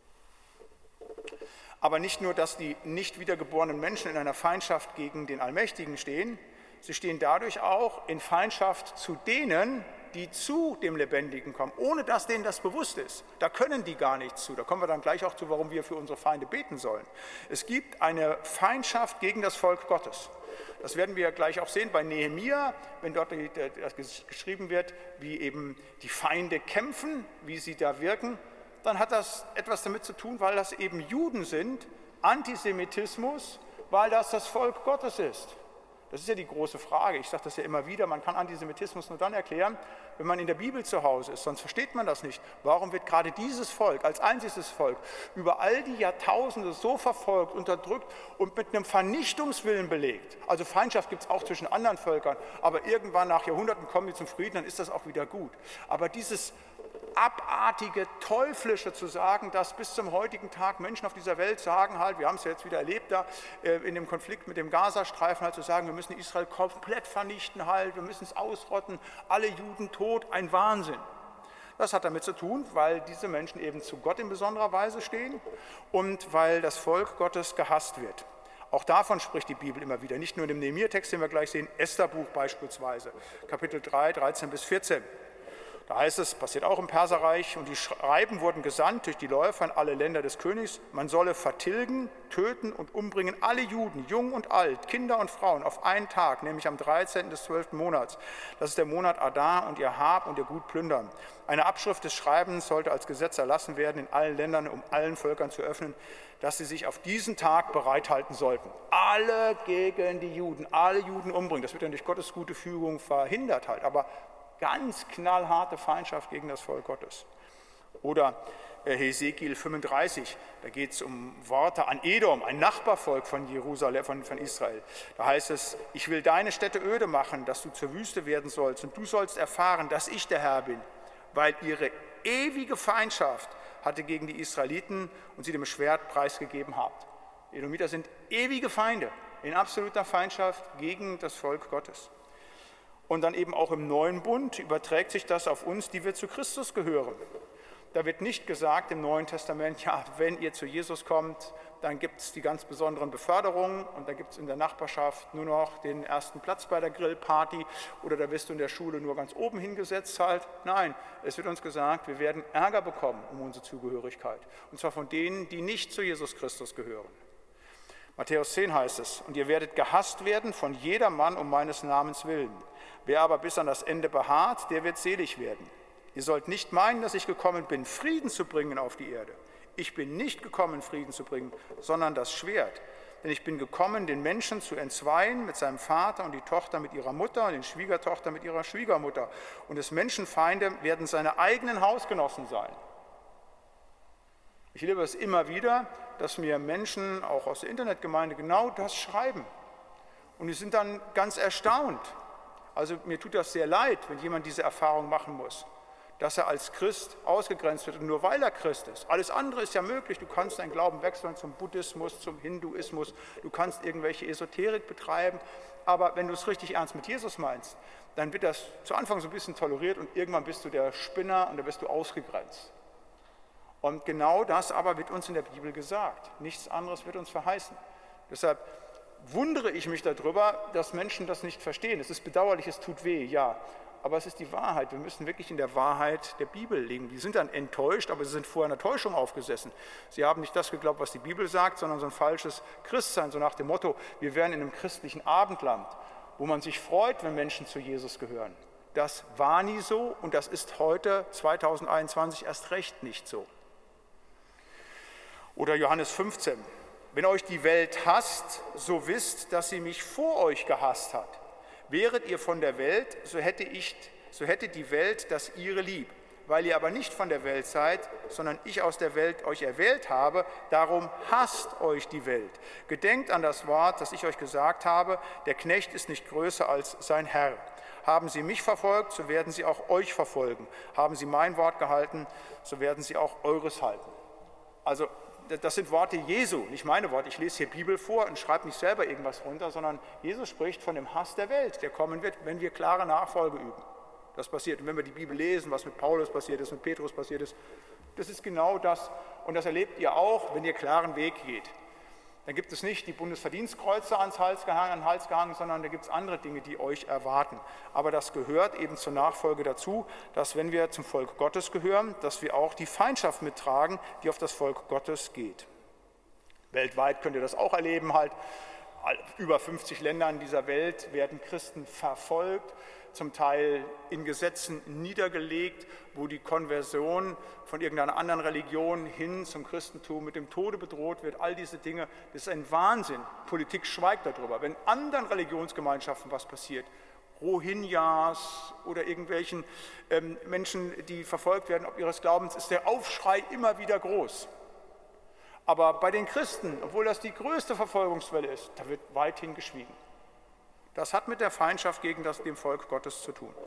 Aber nicht nur, dass die nicht wiedergeborenen Menschen in einer Feindschaft gegen den Allmächtigen stehen, sie stehen dadurch auch in Feindschaft zu denen, die zu dem Lebendigen kommen, ohne dass denen das bewusst ist. Da können die gar nichts zu. Da kommen wir dann gleich auch zu, warum wir für unsere Feinde beten sollen. Es gibt eine Feindschaft gegen das Volk Gottes. Das werden wir gleich auch sehen bei Nehemia, wenn dort geschrieben wird, wie eben die Feinde kämpfen, wie sie da wirken. Dann hat das etwas damit zu tun, weil das eben Juden sind, Antisemitismus, weil das Volk Gottes ist. Das ist ja die große Frage. Ich sage das ja immer wieder, man kann Antisemitismus nur dann erklären, wenn man in der Bibel zu Hause ist, sonst versteht man das nicht. Warum wird gerade dieses Volk als einziges Volk über all die Jahrtausende so verfolgt, unterdrückt und mit einem Vernichtungswillen belegt? Also Feindschaft gibt es auch zwischen anderen Völkern, aber irgendwann nach Jahrhunderten kommen die zum Frieden, dann ist das auch wieder gut. Aber dieses abartige, teuflische zu sagen, dass bis zum heutigen Tag Menschen auf dieser Welt sagen halt, wir haben es ja jetzt wieder erlebt da in dem Konflikt mit dem Gazastreifen, halt zu sagen, wir müssen Israel komplett vernichten halt, wir müssen es ausrotten, alle Juden tot, ein Wahnsinn. Das hat damit zu tun, weil diese Menschen eben zu Gott in besonderer Weise stehen und weil das Volk Gottes gehasst wird. Auch davon spricht die Bibel immer wieder, nicht nur in dem Nehemia-Text, den wir gleich sehen, Esther-Buch beispielsweise, Kapitel 3, 13 bis 14. Da heißt es, passiert auch im Perserreich, und die Schreiben wurden gesandt durch die Läufer in alle Länder des Königs, man solle vertilgen, töten und umbringen alle Juden, jung und alt, Kinder und Frauen, auf einen Tag, nämlich am 13. des 12. Monats. Das ist der Monat Adar, und ihr Hab und ihr Gut plündern. Eine Abschrift des Schreibens sollte als Gesetz erlassen werden in allen Ländern, um allen Völkern zu öffnen, dass sie sich auf diesen Tag bereithalten sollten. Alle gegen die Juden, alle Juden umbringen. Das wird dann durch Gottes gute Fügung verhindert halt, aber ganz knallharte Feindschaft gegen das Volk Gottes. Oder Hesekiel 35, da geht es um Worte an Edom, ein Nachbarvolk von Jerusalem, von Israel. Da heißt es, ich will deine Städte öde machen, dass du zur Wüste werden sollst, und du sollst erfahren, dass ich der Herr bin, weil ihre ewige Feindschaft hatte gegen die Israeliten und sie dem Schwert preisgegeben habt. Die Edomiter sind ewige Feinde, in absoluter Feindschaft gegen das Volk Gottes. Und dann eben auch im Neuen Bund überträgt sich das auf uns, die wir zu Christus gehören. Da wird nicht gesagt im Neuen Testament, ja, wenn ihr zu Jesus kommt, dann gibt es die ganz besonderen Beförderungen und da gibt es in der Nachbarschaft nur noch den ersten Platz bei der Grillparty oder da wirst du in der Schule nur ganz oben hingesetzt halt. Nein, es wird uns gesagt, wir werden Ärger bekommen um unsere Zugehörigkeit. Und zwar von denen, die nicht zu Jesus Christus gehören. Matthäus 10 heißt es, und ihr werdet gehasst werden von jedermann um meines Namens willen. Wer aber bis an das Ende beharrt, der wird selig werden. Ihr sollt nicht meinen, dass ich gekommen bin, Frieden zu bringen auf die Erde. Ich bin nicht gekommen, Frieden zu bringen, sondern das Schwert. Denn ich bin gekommen, den Menschen zu entzweien mit seinem Vater und die Tochter mit ihrer Mutter und den Schwiegertochter mit ihrer Schwiegermutter. Und des Menschen Feinde werden seine eigenen Hausgenossen sein. Ich erlebe es immer wieder, dass mir Menschen, auch aus der Internetgemeinde, genau das schreiben. Und die sind dann ganz erstaunt. Also mir tut das sehr leid, wenn jemand diese Erfahrung machen muss, dass er als Christ ausgegrenzt wird und nur weil er Christ ist. Alles andere ist ja möglich. Du kannst deinen Glauben wechseln zum Buddhismus, zum Hinduismus. Du kannst irgendwelche Esoterik betreiben. Aber wenn du es richtig ernst mit Jesus meinst, dann wird das zu Anfang so ein bisschen toleriert und irgendwann bist du der Spinner und dann wirst du ausgegrenzt. Und genau das aber wird uns in der Bibel gesagt. Nichts anderes wird uns verheißen. Deshalb wundere ich mich darüber, dass Menschen das nicht verstehen. Es ist bedauerlich, es tut weh, ja. Aber es ist die Wahrheit. Wir müssen wirklich in der Wahrheit der Bibel leben. Die sind dann enttäuscht, aber sie sind vorher einer Täuschung aufgesessen. Sie haben nicht das geglaubt, was die Bibel sagt, sondern so ein falsches Christsein, so nach dem Motto, wir wären in einem christlichen Abendland, wo man sich freut, wenn Menschen zu Jesus gehören. Das war nie so und das ist heute, 2021, erst recht nicht so. Oder Johannes 15. Wenn euch die Welt hasst, so wisst, dass sie mich vor euch gehasst hat. Wäret ihr von der Welt, so hätte die Welt das ihre lieb. Weil ihr aber nicht von der Welt seid, sondern ich aus der Welt euch erwählt habe, darum hasst euch die Welt. Gedenkt an das Wort, das ich euch gesagt habe, der Knecht ist nicht größer als sein Herr. haben sie mich verfolgt, so werden sie auch euch verfolgen. Haben sie mein Wort gehalten, so werden sie auch eures halten. Also das sind Worte Jesu, nicht meine Worte. Ich lese hier Bibel vor und schreibe nicht selber irgendwas runter, sondern Jesus spricht von dem Hass der Welt, der kommen wird, wenn wir klare Nachfolge üben. Das passiert. Und wenn wir die Bibel lesen, was mit Paulus passiert ist, mit Petrus passiert ist, das ist genau das. Und das erlebt ihr auch, wenn ihr klaren Weg geht. Dann gibt es nicht die Bundesverdienstkreuze ans Hals gehangen, sondern da gibt es andere Dinge, die euch erwarten. Aber das gehört eben zur Nachfolge dazu, dass wenn wir zum Volk Gottes gehören, dass wir auch die Feindschaft mittragen, die auf das Volk Gottes geht. Weltweit könnt ihr das auch erleben, halt über 50 Ländern dieser Welt werden Christen verfolgt, zum Teil in Gesetzen niedergelegt, wo die Konversion von irgendeiner anderen Religion hin zum Christentum mit dem Tode bedroht wird. All diese Dinge, das ist ein Wahnsinn. Politik schweigt darüber. Wenn anderen Religionsgemeinschaften was passiert, Rohingyas oder irgendwelchen Menschen, die verfolgt werden ob ihres Glaubens, ist der Aufschrei immer wieder groß. Aber bei den Christen, obwohl das die größte Verfolgungswelle ist, da wird weithin geschwiegen. Das hat mit der Feindschaft gegen dem Volk Gottes zu tun.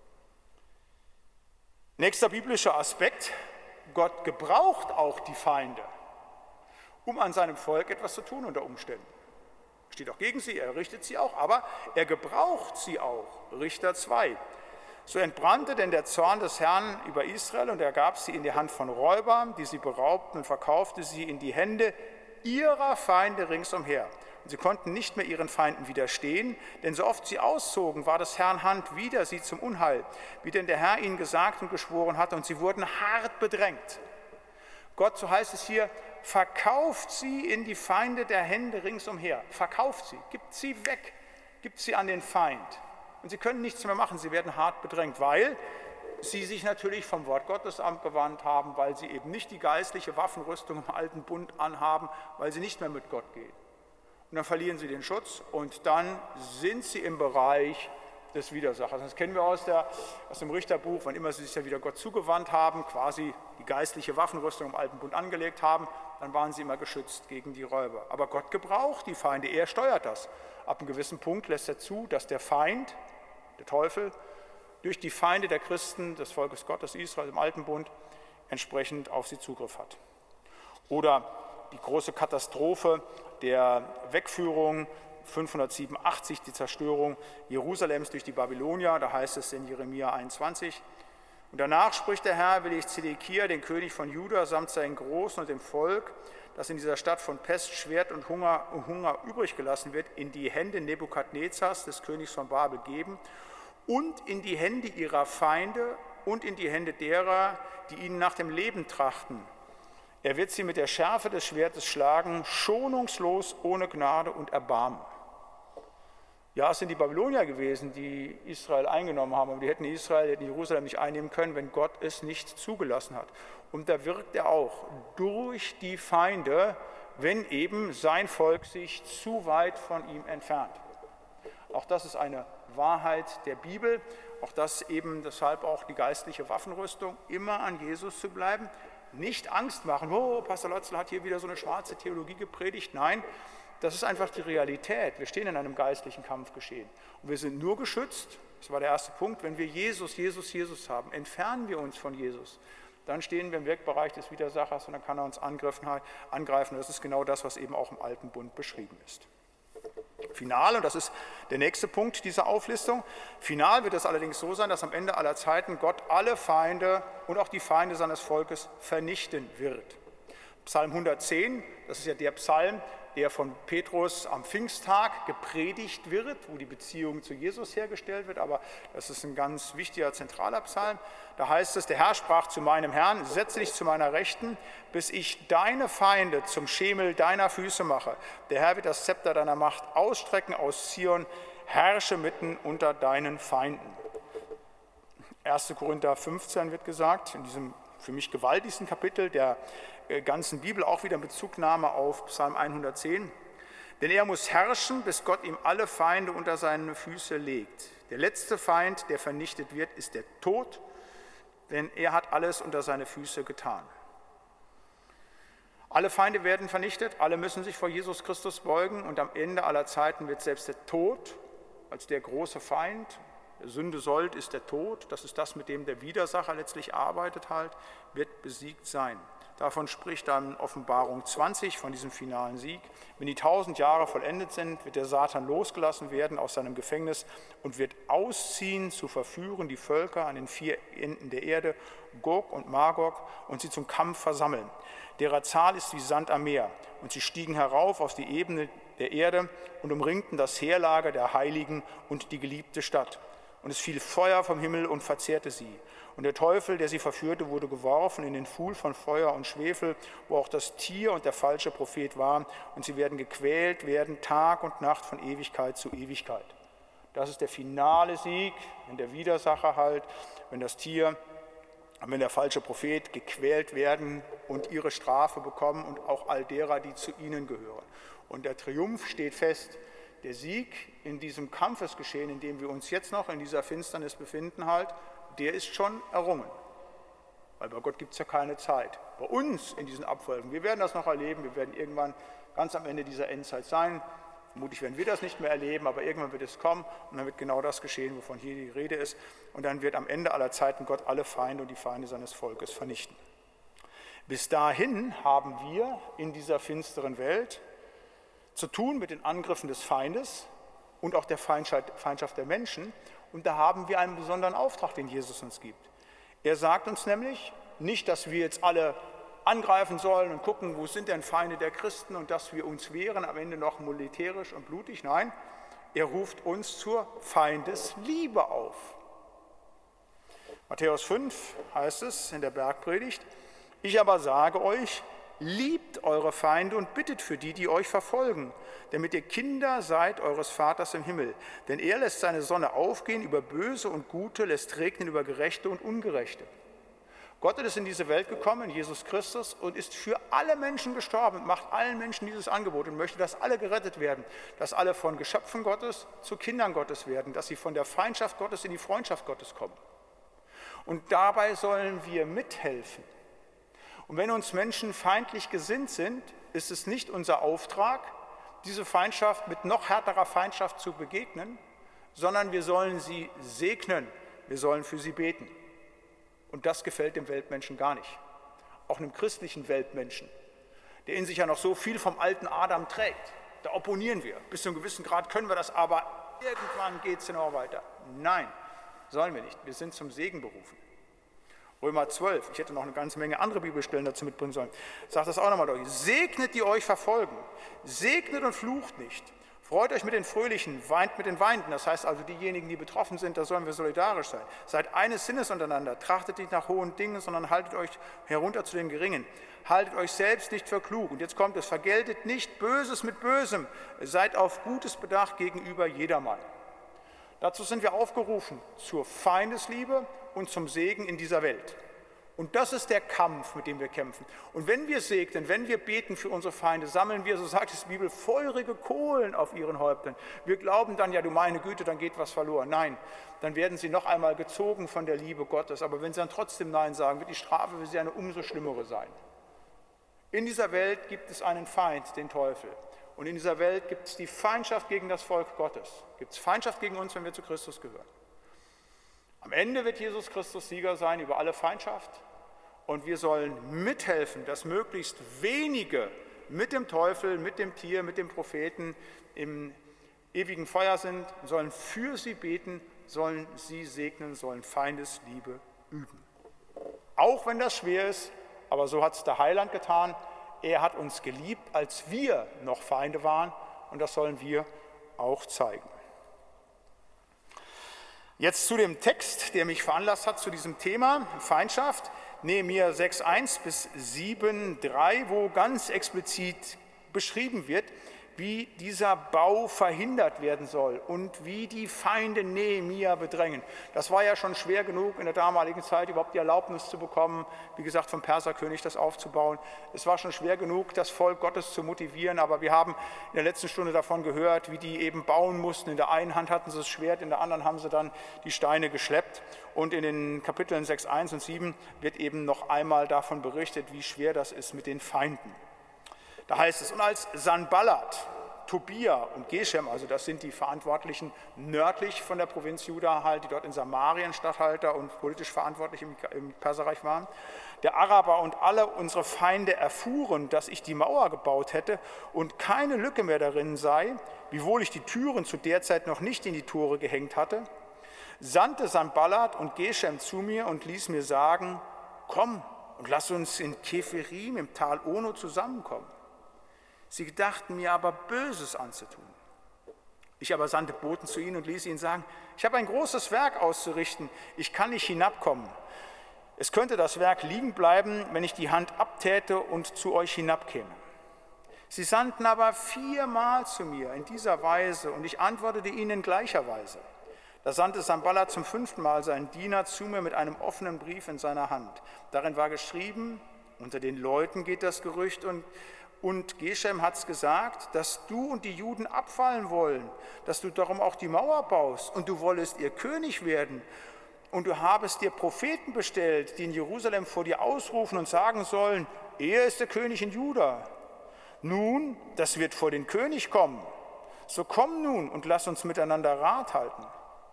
Nächster biblischer Aspekt: Gott gebraucht auch die Feinde, um an seinem Volk etwas zu tun unter Umständen. Er steht auch gegen sie, er richtet sie auch, aber er gebraucht sie auch. Richter 2. So entbrannte denn der Zorn des Herrn über Israel und er gab sie in die Hand von Räubern, die sie beraubten und verkaufte sie in die Hände ihrer Feinde ringsumher. Und sie konnten nicht mehr ihren Feinden widerstehen, denn so oft sie auszogen, war des Herrn Hand wider sie zum Unheil, wie denn der Herr ihnen gesagt und geschworen hatte, und sie wurden hart bedrängt. Gott, so heißt es hier, verkauft sie in die Feinde der Hände ringsumher. Verkauft sie, gibt sie weg, gibt sie an den Feind. Und sie können nichts mehr machen, sie werden hart bedrängt, weil sie sich natürlich vom Wort Gottes abgewandt haben, weil sie eben nicht die geistliche Waffenrüstung im alten Bund anhaben, weil sie nicht mehr mit Gott gehen. Und dann verlieren sie den Schutz und dann sind sie im Bereich des Widersachers. Das kennen wir aus dem Richterbuch, wann immer sie sich ja wieder Gott zugewandt haben, quasi die geistliche Waffenrüstung im alten Bund angelegt haben, dann waren sie immer geschützt gegen die Räuber. Aber Gott gebraucht die Feinde, er steuert das. Ab einem gewissen Punkt lässt er zu, dass der Feind, der Teufel, durch die Feinde der Christen, des Volkes Gottes Israel im alten Bund, entsprechend auf sie Zugriff hat. Oder die große Katastrophe der Wegführung 587, die Zerstörung Jerusalems durch die Babylonier, da heißt es in Jeremia 21. Und danach spricht der Herr, will ich Zedekia, den König von Juda, samt seinen Großen und dem Volk, das in dieser Stadt von Pest, Schwert und Hunger übrig gelassen wird, in die Hände Nebukadnezars, des Königs von Babel, geben und in die Hände ihrer Feinde und in die Hände derer, die ihnen nach dem Leben trachten. Er wird sie mit der Schärfe des Schwertes schlagen, schonungslos, ohne Gnade und Erbarmen. Ja, es sind die Babylonier gewesen, die Israel eingenommen haben, aber die hätten Jerusalem nicht einnehmen können, wenn Gott es nicht zugelassen hat. Und da wirkt er auch durch die Feinde, wenn eben sein Volk sich zu weit von ihm entfernt. Auch das ist eine Wahrheit der Bibel, auch das eben deshalb auch die geistliche Waffenrüstung, immer an Jesus zu bleiben. Nicht Angst machen, oh, Pastor Lotzel hat hier wieder so eine schwarze Theologie gepredigt. Nein, das ist einfach die Realität. Wir stehen in einem geistlichen Kampfgeschehen. Und wir sind nur geschützt, das war der erste Punkt, wenn wir Jesus haben. Entfernen wir uns von Jesus, dann stehen wir im Wirkbereich des Widersachers und dann kann er uns angreifen. Das ist genau das, was eben auch im Alten Bund beschrieben ist. Final, und das ist der nächste Punkt dieser Auflistung, final wird es allerdings so sein, dass am Ende aller Zeiten Gott alle Feinde und auch die Feinde seines Volkes vernichten wird. Psalm 110, das ist ja der Psalm, der von Petrus am Pfingsttag gepredigt wird, wo die Beziehung zu Jesus hergestellt wird, aber das ist ein ganz wichtiger, zentraler Psalm. Da heißt es, der Herr sprach zu meinem Herrn, setze dich zu meiner Rechten, bis ich deine Feinde zum Schemel deiner Füße mache. Der Herr wird das Zepter deiner Macht ausstrecken aus Zion, herrsche mitten unter deinen Feinden. 1. Korinther 15 wird gesagt, in diesem für mich gewaltigsten Kapitel der ganzen Bibel, auch wieder in Bezugnahme auf Psalm 110. Denn er muss herrschen, bis Gott ihm alle Feinde unter seine Füße legt. Der letzte Feind, der vernichtet wird, ist der Tod, denn er hat alles unter seine Füße getan. Alle Feinde werden vernichtet, alle müssen sich vor Jesus Christus beugen und am Ende aller Zeiten wird selbst der Tod als der große Feind, Sünde Sold ist der Tod, das ist das, mit dem der Widersacher letztlich arbeitet halt, wird besiegt sein. Davon spricht dann Offenbarung 20, von diesem finalen Sieg. Wenn die 1000 Jahre vollendet sind, wird der Satan losgelassen werden aus seinem Gefängnis und wird ausziehen, zu verführen die Völker an den 4 Enden der Erde, Gog und Magog, und sie zum Kampf versammeln. Derer Zahl ist wie Sand am Meer. Und sie stiegen herauf aus die Ebene der Erde und umringten das Heerlager der Heiligen und die geliebte Stadt. Und es fiel Feuer vom Himmel und verzehrte sie. Und der Teufel, der sie verführte, wurde geworfen in den Pfuhl von Feuer und Schwefel, wo auch das Tier und der falsche Prophet waren. Und sie werden gequält werden, Tag und Nacht, von Ewigkeit zu Ewigkeit. Das ist der finale Sieg, wenn der Widersacher halt, wenn das Tier, wenn der falsche Prophet gequält werden und ihre Strafe bekommen und auch all derer, die zu ihnen gehören. Und der Triumph steht fest. Der Sieg in diesem Kampfesgeschehen, in dem wir uns jetzt noch in dieser Finsternis befinden, halt, der ist schon errungen. Weil bei Gott gibt es ja keine Zeit. Bei uns in diesen Abfolgen, wir werden das noch erleben, wir werden irgendwann ganz am Ende dieser Endzeit sein. Vermutlich werden wir das nicht mehr erleben, aber irgendwann wird es kommen und dann wird genau das geschehen, wovon hier die Rede ist. Und dann wird am Ende aller Zeiten Gott alle Feinde und die Feinde seines Volkes vernichten. Bis dahin haben wir in dieser finsteren Welt zu tun mit den Angriffen des Feindes und auch der Feindschaft der Menschen. Und da haben wir einen besonderen Auftrag, den Jesus uns gibt. Er sagt uns nämlich nicht, dass wir jetzt alle angreifen sollen und gucken, wo sind denn Feinde der Christen und dass wir uns wehren, am Ende noch militärisch und blutig. Nein, er ruft uns zur Feindesliebe auf. Matthäus 5 heißt es in der Bergpredigt: Ich aber sage euch, liebt eure Feinde und bittet für die, die euch verfolgen, damit ihr Kinder seid eures Vaters im Himmel. Denn er lässt seine Sonne aufgehen über Böse und Gute, lässt regnen über Gerechte und Ungerechte. Gott ist in diese Welt gekommen, Jesus Christus, und ist für alle Menschen gestorben und macht allen Menschen dieses Angebot und möchte, dass alle gerettet werden, dass alle von Geschöpfen Gottes zu Kindern Gottes werden, dass sie von der Feindschaft Gottes in die Freundschaft Gottes kommen. Und dabei sollen wir mithelfen. Und wenn uns Menschen feindlich gesinnt sind, ist es nicht unser Auftrag, diese Feindschaft mit noch härterer Feindschaft zu begegnen, sondern wir sollen sie segnen, wir sollen für sie beten. Und das gefällt dem Weltmenschen gar nicht. Auch einem christlichen Weltmenschen, der in sich ja noch so viel vom alten Adam trägt. Da opponieren wir. Bis zu einem gewissen Grad können wir das, aber irgendwann geht es ja noch weiter. Nein, sollen wir nicht. Wir sind zum Segen berufen. Römer 12, ich hätte noch eine ganze Menge andere Bibelstellen dazu mitbringen sollen, sagt das auch nochmal deutlich. Segnet, die euch verfolgen. Segnet und flucht nicht. Freut euch mit den Fröhlichen, weint mit den Weinenden. Das heißt also, diejenigen, die betroffen sind, da sollen wir solidarisch sein. Seid eines Sinnes untereinander. Trachtet nicht nach hohen Dingen, sondern haltet euch herunter zu den Geringen. Haltet euch selbst nicht für klug. Und jetzt kommt es, vergeltet nicht Böses mit Bösem. Seid auf Gutes bedacht gegenüber jedermann. Dazu sind wir aufgerufen, zur Feindesliebe und zum Segen in dieser Welt. Und das ist der Kampf, mit dem wir kämpfen. Und wenn wir segnen, wenn wir beten für unsere Feinde, sammeln wir, so sagt es die Bibel, feurige Kohlen auf ihren Häuptern. Wir glauben dann, ja du meine Güte, dann geht was verloren. Nein, dann werden sie noch einmal gezogen von der Liebe Gottes. Aber wenn sie dann trotzdem Nein sagen, wird die Strafe für sie eine umso schlimmere sein. In dieser Welt gibt es einen Feind, den Teufel. Und in dieser Welt gibt es die Feindschaft gegen das Volk Gottes. Gibt es Feindschaft gegen uns, wenn wir zu Christus gehören. Am Ende wird Jesus Christus Sieger sein über alle Feindschaft. Und wir sollen mithelfen, dass möglichst wenige mit dem Teufel, mit dem Tier, mit dem Propheten im ewigen Feuer sind, sollen für sie beten, sollen sie segnen, sollen Feindesliebe üben. Auch wenn das schwer ist, aber so hat es der Heiland getan. Er hat uns geliebt, als wir noch Feinde waren, und das sollen wir auch zeigen. Jetzt zu dem Text, der mich veranlasst hat zu diesem Thema Feindschaft, Nehemia 6,1 bis 7,3, wo ganz explizit beschrieben wird, wie dieser Bau verhindert werden soll und wie die Feinde Nehemia bedrängen. Das war ja schon schwer genug in der damaligen Zeit, überhaupt die Erlaubnis zu bekommen, wie gesagt, vom Perserkönig das aufzubauen. Es war schon schwer genug, das Volk Gottes zu motivieren, aber wir haben in der letzten Stunde davon gehört, wie die eben bauen mussten. In der einen Hand hatten sie das Schwert, in der anderen haben sie dann die Steine geschleppt. Und in den Kapiteln 6,1 und 7 wird eben noch einmal davon berichtet, wie schwer das ist mit den Feinden. Da heißt es, und als Sanballat, Tobia und Geshem, also das sind die Verantwortlichen nördlich von der Provinz Juda halt, die dort in Samarien Statthalter und politisch verantwortlich im Perserreich waren. Der Araber und alle unsere Feinde erfuhren, dass ich die Mauer gebaut hätte und keine Lücke mehr darin sei, wiewohl ich die Türen zu der Zeit noch nicht in die Tore gehängt hatte, sandte Sanballat und Geshem zu mir und ließ mir sagen, komm und lass uns in Kefirim im Tal Ono zusammenkommen. Sie gedachten mir aber Böses anzutun. Ich aber sandte Boten zu ihnen und ließ ihnen sagen, ich habe ein großes Werk auszurichten, ich kann nicht hinabkommen. Es könnte das Werk liegen bleiben, wenn ich die Hand abtäte und zu euch hinabkäme. Sie sandten aber 4-mal zu mir in dieser Weise und ich antwortete ihnen in gleicher Weise. Da sandte Sanballat zum 5. Mal seinen Diener zu mir mit einem offenen Brief in seiner Hand. Darin war geschrieben, unter den Leuten geht das Gerücht und Geshem hat es gesagt, dass du und die Juden abfallen wollen, dass du darum auch die Mauer baust und du wollest ihr König werden. Und du habest dir Propheten bestellt, die in Jerusalem vor dir ausrufen und sagen sollen, er ist der König in Juda. Nun, das wird vor den König kommen. So komm nun und lass uns miteinander Rat halten.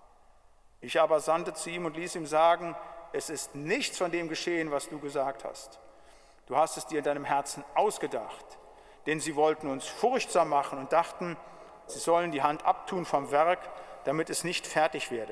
Ich aber sandte zu ihm und ließ ihm sagen, es ist nichts von dem geschehen, was du gesagt hast. Du hast es dir in deinem Herzen ausgedacht, denn sie wollten uns furchtsam machen und dachten, sie sollen die Hand abtun vom Werk, damit es nicht fertig werde.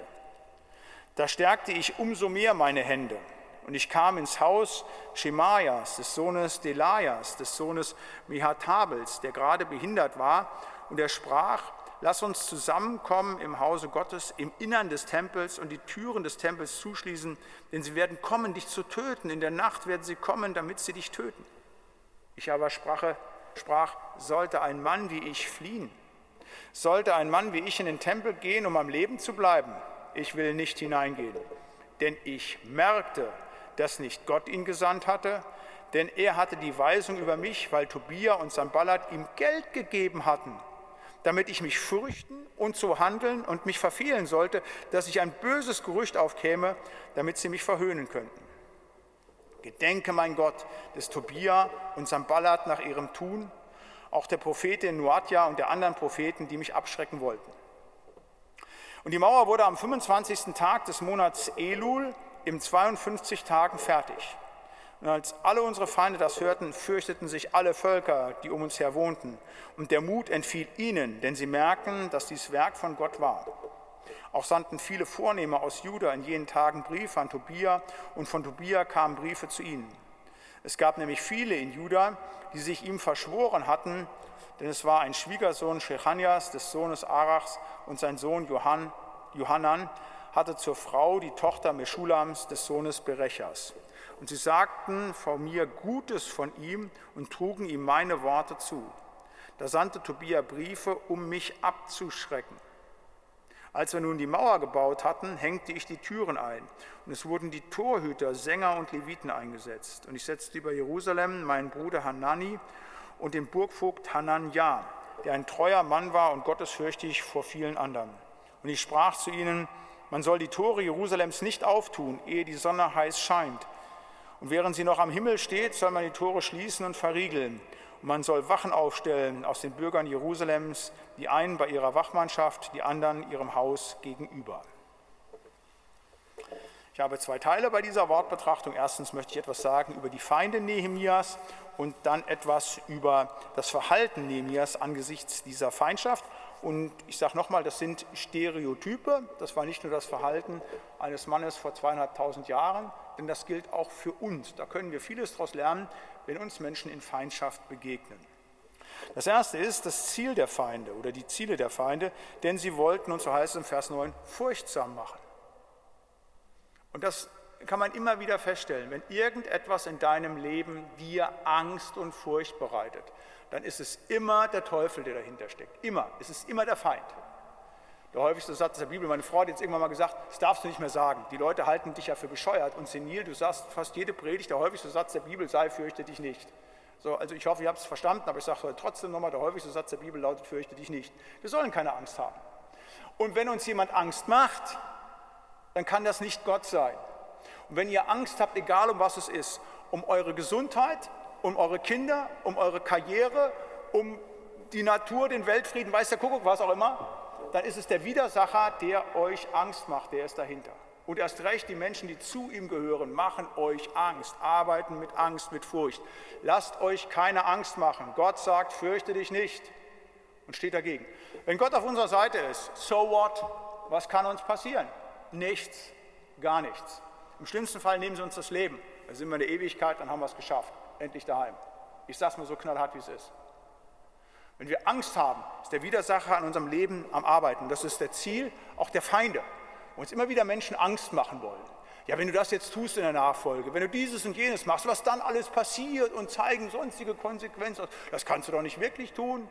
Da stärkte ich umso mehr meine Hände und ich kam ins Haus Schemaias, des Sohnes Delajas, des Sohnes Mehatabels, der gerade behindert war, und er sprach, lass uns zusammenkommen im Hause Gottes, im Innern des Tempels und die Türen des Tempels zuschließen, denn sie werden kommen, dich zu töten. In der Nacht werden sie kommen, damit sie dich töten. Ich aber sprach, sollte ein Mann wie ich fliehen? Sollte ein Mann wie ich in den Tempel gehen, um am Leben zu bleiben? Ich will nicht hineingehen, denn ich merkte, dass nicht Gott ihn gesandt hatte, denn er hatte die Weisung über mich, weil Tobia und Sanballat ihm Geld gegeben hatten, damit ich mich fürchten und so handeln und mich verfehlen sollte, dass ich ein böses Gerücht aufkäme, damit sie mich verhöhnen könnten. Gedenke, mein Gott, des Tobia und Sanballat nach ihrem Tun, auch der Prophetin Nuadja und der anderen Propheten, die mich abschrecken wollten. Und die Mauer wurde am 25. Tag des Monats Elul in 52 Tagen fertig. Und als alle unsere Feinde das hörten, fürchteten sich alle Völker, die um uns her wohnten. Und der Mut entfiel ihnen, denn sie merkten, dass dies Werk von Gott war. Auch sandten viele Vornehme aus Juda in jenen Tagen Briefe an Tobia, und von Tobia kamen Briefe zu ihnen. Es gab nämlich viele in Juda, die sich ihm verschworen hatten, denn es war ein Schwiegersohn Shechanias, des Sohnes Arachs, und sein Sohn Johanan hatte zur Frau die Tochter Meschulams, des Sohnes Berechas. Und sie sagten vor mir Gutes von ihm und trugen ihm meine Worte zu. Da sandte Tobia Briefe, um mich abzuschrecken. Als wir nun die Mauer gebaut hatten, hängte ich die Türen ein. Und es wurden die Torhüter, Sänger und Leviten eingesetzt. Und ich setzte über Jerusalem meinen Bruder Hanani und den Burgvogt Hananja, der ein treuer Mann war und gottesfürchtig vor vielen anderen. Und ich sprach zu ihnen, man soll die Tore Jerusalems nicht auftun, ehe die Sonne heiß scheint. Und während sie noch am Himmel steht, soll man die Tore schließen und verriegeln. Und man soll Wachen aufstellen aus den Bürgern Jerusalems, die einen bei ihrer Wachmannschaft, die anderen ihrem Haus gegenüber. Ich habe 2 Teile bei dieser Wortbetrachtung. Erstens möchte ich etwas sagen über die Feinde Nehemias und dann etwas über das Verhalten Nehemias angesichts dieser Feindschaft. Und ich sage nochmal, das sind Stereotype. Das war nicht nur das Verhalten eines Mannes vor 2.500 Jahren, denn das gilt auch für uns. Da können wir vieles daraus lernen, wenn uns Menschen in Feindschaft begegnen. Das erste ist das Ziel der Feinde oder die Ziele der Feinde, denn sie wollten, und so heißt es im Vers 9, furchtsam machen. Und das kann man immer wieder feststellen, wenn irgendetwas in deinem Leben dir Angst und Furcht bereitet, dann ist es immer der Teufel, der dahinter steckt. Immer. Es ist immer der Feind. Der häufigste Satz der Bibel, meine Frau hat jetzt irgendwann mal gesagt, das darfst du nicht mehr sagen. Die Leute halten dich ja für bescheuert und senil. Du sagst fast jede Predigt, der häufigste Satz der Bibel sei, fürchte dich nicht. So, also ich hoffe, ihr habt es verstanden, aber ich sage trotzdem nochmal, der häufigste Satz der Bibel lautet, fürchte dich nicht. Wir sollen keine Angst haben. Und wenn uns jemand Angst macht, dann kann das nicht Gott sein. Und wenn ihr Angst habt, egal um was es ist, um eure Gesundheit, um eure Kinder, um eure Karriere, um die Natur, den Weltfrieden, weiß der Kuckuck, was auch immer, dann ist es der Widersacher, der euch Angst macht, der ist dahinter. Und erst recht die Menschen, die zu ihm gehören, machen euch Angst, arbeiten mit Angst, mit Furcht. Lasst euch keine Angst machen. Gott sagt, fürchte dich nicht und steht dagegen. Wenn Gott auf unserer Seite ist, so what? Was kann uns passieren? Nichts, gar nichts. Im schlimmsten Fall nehmen sie uns das Leben. Da sind wir in der Ewigkeit, dann haben wir es geschafft. Endlich daheim. Ich sage es mal so knallhart, wie es ist. Wenn wir Angst haben, ist der Widersacher an unserem Leben am Arbeiten. Das ist das Ziel auch der Feinde. Wo uns immer wieder Menschen Angst machen wollen. Ja, wenn du das jetzt tust in der Nachfolge, wenn du dieses und jenes machst, was dann alles passiert und zeigen sonstige Konsequenzen, das kannst du doch nicht wirklich tun.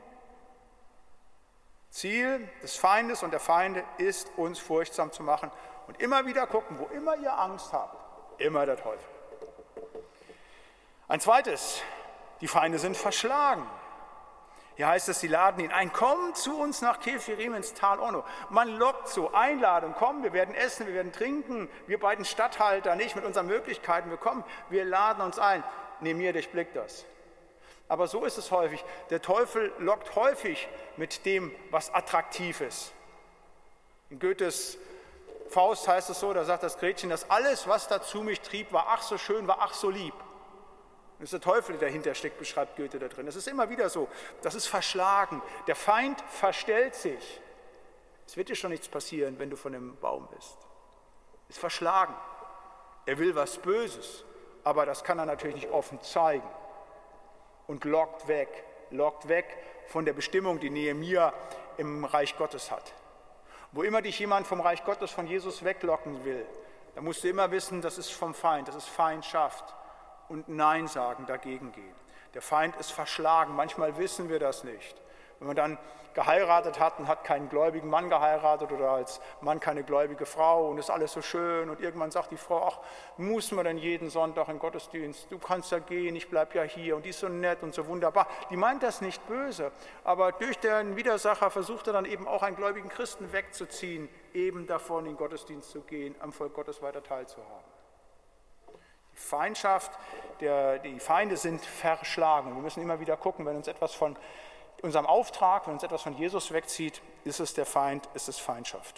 Ziel des Feindes und der Feinde ist, uns furchtsam zu machen und immer wieder gucken, wo immer ihr Angst habt, immer der Teufel. Ein zweites, die Feinde sind verschlagen. Hier heißt es, sie laden ihn ein, komm zu uns nach Kephirim ins Tal Ono. Man lockt so, Einladung, komm, wir werden essen, wir werden trinken, wir beiden Statthalter, nicht mit unseren Möglichkeiten, wir laden uns ein. Nehemiah durchblickt das. Aber so ist es häufig, der Teufel lockt häufig mit dem, was attraktiv ist. In Goethes Faust heißt es so, da sagt das Gretchen, dass alles, was dazu mich trieb, war ach so schön, war ach so lieb. Das ist der Teufel, der dahinter steckt, beschreibt Goethe da drin. Das ist immer wieder so. Das ist verschlagen. Der Feind verstellt sich. Es wird dir schon nichts passieren, wenn du von dem Baum bist. Ist verschlagen. Er will was Böses, aber das kann er natürlich nicht offen zeigen. Und lockt weg von der Bestimmung, die Nehemia im Reich Gottes hat. Wo immer dich jemand vom Reich Gottes, von Jesus weglocken will, dann musst du immer wissen, das ist vom Feind, das ist Feindschaft. Und Nein sagen, dagegen gehen. Der Feind ist verschlagen, manchmal wissen wir das nicht. Wenn man dann geheiratet hat und hat keinen gläubigen Mann geheiratet oder als Mann keine gläubige Frau und ist alles so schön und irgendwann sagt die Frau, ach, muss man denn jeden Sonntag in den Gottesdienst, du kannst ja gehen, ich bleib ja hier und die ist so nett und so wunderbar. Die meint das nicht böse, aber durch den Widersacher versucht er dann eben auch einen gläubigen Christen wegzuziehen, eben davon in den Gottesdienst zu gehen, am Volk Gottes weiter teilzuhaben. Feindschaft, die Feinde sind verschlagen. Wir müssen immer wieder gucken, wenn uns etwas von unserem Auftrag, wenn uns etwas von Jesus wegzieht, ist es der Feind, ist es Feindschaft.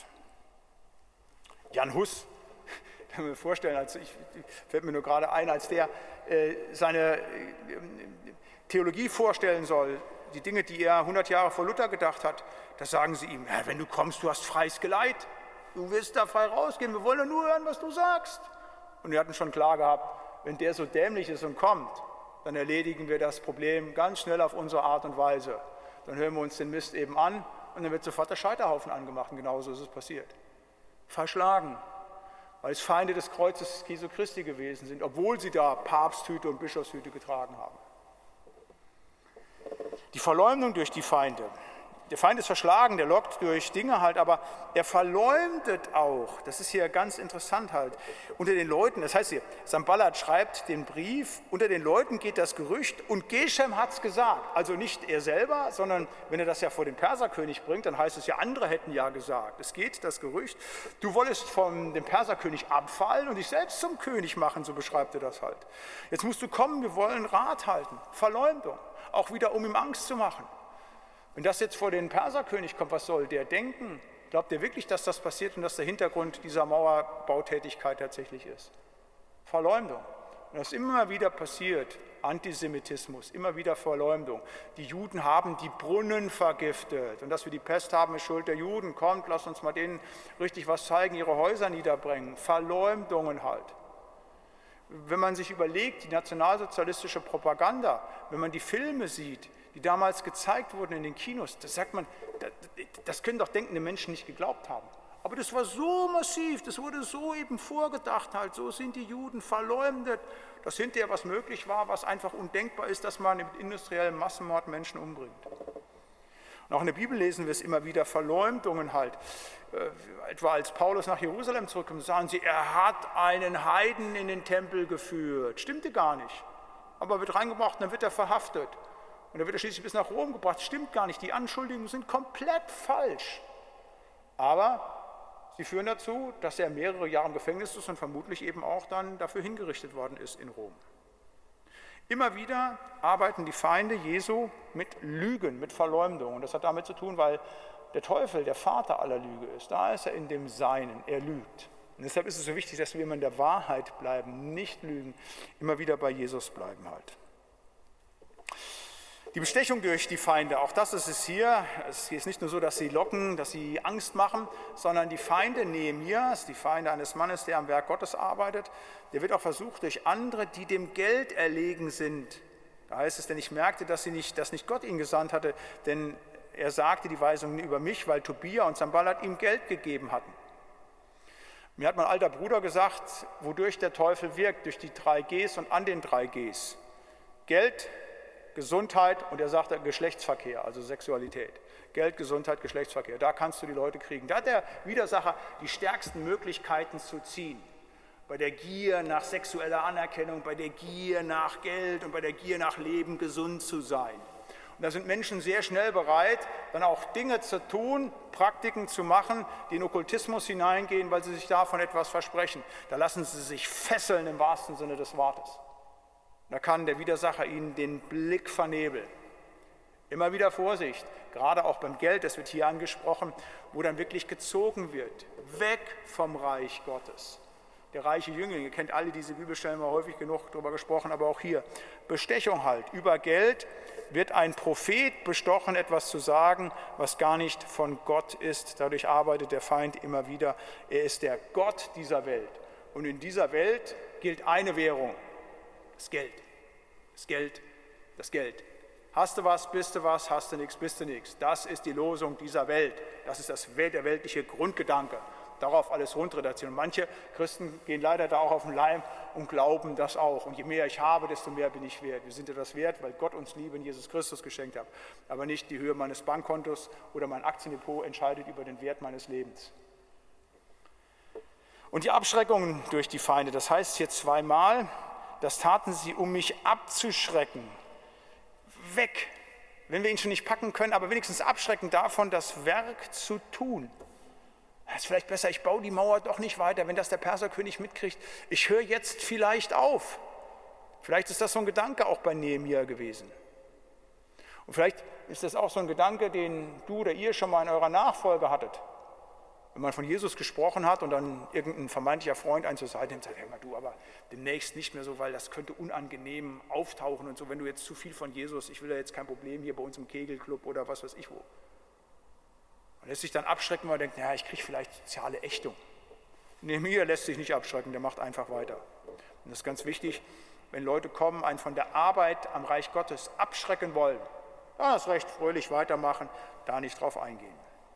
Jan Hus, kann man mir vorstellen, fällt mir nur gerade ein, als der seine Theologie vorstellen soll, die Dinge, die er 100 Jahre vor Luther gedacht hat, da sagen sie ihm, ja, wenn du kommst, du hast freies Geleit, du wirst da frei rausgehen, wir wollen nur hören, was du sagst. Und wir hatten schon klar gehabt, wenn der so dämlich ist und kommt, dann erledigen wir das Problem ganz schnell auf unsere Art und Weise. Dann hören wir uns den Mist eben an und dann wird sofort der Scheiterhaufen angemacht. Und genauso ist es passiert. Verschlagen, weil es Feinde des Kreuzes Jesu Christi gewesen sind, obwohl sie da Papsthüte und Bischofshüte getragen haben. Die Verleumdung durch die Feinde. Der Feind ist verschlagen, der lockt durch Dinge halt, aber er verleumdet auch, das ist hier ganz interessant halt, unter den Leuten, das heißt hier, Sanballat schreibt den Brief, unter den Leuten geht das Gerücht und Geshem hat es gesagt, also nicht er selber, sondern wenn er das ja vor den Perserkönig bringt, dann heißt es ja, andere hätten ja gesagt, es geht das Gerücht, du wolltest von dem Perserkönig abfallen und dich selbst zum König machen, so beschreibt er das halt. Jetzt musst du kommen, wir wollen Rat halten, Verleumdung, auch wieder um ihm Angst zu machen. Wenn das jetzt vor den Perserkönig kommt, was soll der denken? Glaubt er wirklich, dass das passiert und dass der Hintergrund dieser Mauerbautätigkeit tatsächlich ist? Verleumdung. Und das immer wieder passiert, Antisemitismus, immer wieder Verleumdung. Die Juden haben die Brunnen vergiftet. Und dass wir die Pest haben, ist Schuld der Juden. Kommt, lasst uns mal denen richtig was zeigen, ihre Häuser niederbringen. Verleumdungen halt. Wenn man sich überlegt, die nationalsozialistische Propaganda, wenn man die Filme sieht, die damals gezeigt wurden in den Kinos, da sagt man, das können doch denkende Menschen nicht geglaubt haben. Aber das war so massiv, das wurde so eben vorgedacht, halt, so sind die Juden verleumdet, dass hinterher was möglich war, was einfach undenkbar ist, dass man mit industriellem Massenmord Menschen umbringt. Und auch in der Bibel lesen wir es immer wieder, Verleumdungen halt. Etwa als Paulus nach Jerusalem zurückkommt, sagen sie, er hat einen Heiden in den Tempel geführt. Stimmte gar nicht. Aber wird reingebracht und dann wird er verhaftet. Und dann wird er schließlich bis nach Rom gebracht. Stimmt gar nicht. Die Anschuldigungen sind komplett falsch. Aber sie führen dazu, dass er mehrere Jahre im Gefängnis ist und vermutlich eben auch dann dafür hingerichtet worden ist in Rom. Immer wieder arbeiten die Feinde Jesu mit Lügen, mit Verleumdung. Und das hat damit zu tun, weil der Teufel der Vater aller Lüge ist. Da ist er in dem Seinen, er lügt. Und deshalb ist es so wichtig, dass wir immer in der Wahrheit bleiben, nicht lügen, immer wieder bei Jesus bleiben halt. Die Bestechung durch die Feinde, auch das ist es hier. Es ist nicht nur so, dass sie locken, dass sie Angst machen, sondern die Feinde Nehemias, die Feinde eines Mannes, der am Werk Gottes arbeitet, der wird auch versucht durch andere, die dem Geld erlegen sind. Da heißt es, denn ich merkte, dass nicht Gott ihn gesandt hatte, denn er sagte die Weisungen über mich, weil Tobia und Sanballat ihm Geld gegeben hatten. Mir hat mein alter Bruder gesagt, wodurch der Teufel wirkt, durch die 3 Gs und an den 3 Gs. Geld, Gesundheit und er sagte Geschlechtsverkehr, also Sexualität. Geld, Gesundheit, Geschlechtsverkehr, da kannst du die Leute kriegen. Da hat der Widersacher die stärksten Möglichkeiten zu ziehen. Bei der Gier nach sexueller Anerkennung, bei der Gier nach Geld und bei der Gier nach Leben, gesund zu sein. Und da sind Menschen sehr schnell bereit, dann auch Dinge zu tun, Praktiken zu machen, die in Okkultismus hineingehen, weil sie sich davon etwas versprechen. Da lassen sie sich fesseln im wahrsten Sinne des Wortes. Da kann der Widersacher ihnen den Blick vernebeln. Immer wieder Vorsicht, gerade auch beim Geld, das wird hier angesprochen, wo dann wirklich gezogen wird, weg vom Reich Gottes. Der reiche Jüngling, ihr kennt alle diese Bibelstellen, wir haben häufig genug darüber gesprochen, aber auch hier. Bestechung halt, über Geld wird ein Prophet bestochen, etwas zu sagen, was gar nicht von Gott ist. Dadurch arbeitet der Feind immer wieder. Er ist der Gott dieser Welt. Und in dieser Welt gilt eine Währung. Das Geld, das Geld, das Geld. Hast du was, bist du was, hast du nichts, bist du nichts. Das ist die Losung dieser Welt. Das ist der weltliche Grundgedanke. Darauf alles runterreduzieren. Und manche Christen gehen leider da auch auf den Leim und glauben das auch. Und je mehr ich habe, desto mehr bin ich wert. Wir sind ja das wert, weil Gott uns Liebe in Jesus Christus geschenkt hat. Aber nicht die Höhe meines Bankkontos oder mein Aktiendepot entscheidet über den Wert meines Lebens. Und die Abschreckungen durch die Feinde, das heißt hier zweimal, das taten sie, um mich abzuschrecken. Weg, wenn wir ihn schon nicht packen können, aber wenigstens abschrecken davon, das Werk zu tun. Es ist vielleicht besser, ich baue die Mauer doch nicht weiter, wenn das der Perserkönig mitkriegt. Ich höre jetzt vielleicht auf. Vielleicht ist das so ein Gedanke auch bei Nehemia gewesen. Und vielleicht ist das auch so ein Gedanke, den du oder ihr schon mal in eurer Nachfolge hattet. Wenn man von Jesus gesprochen hat und dann irgendein vermeintlicher Freund einen zur Seite nimmt und sagt, hör mal du, aber demnächst nicht mehr so, weil das könnte unangenehm auftauchen und so, wenn du jetzt zu viel von Jesus, ich will ja jetzt kein Problem hier bei uns im Kegelclub oder was weiß ich wo. Man lässt sich dann abschrecken, weil man denkt, naja, ich kriege vielleicht soziale Ächtung. Nehemia lässt sich nicht abschrecken, der macht einfach weiter. Und das ist ganz wichtig, wenn Leute kommen, einen von der Arbeit am Reich Gottes abschrecken wollen, dann das recht fröhlich weitermachen, da nicht drauf eingehen.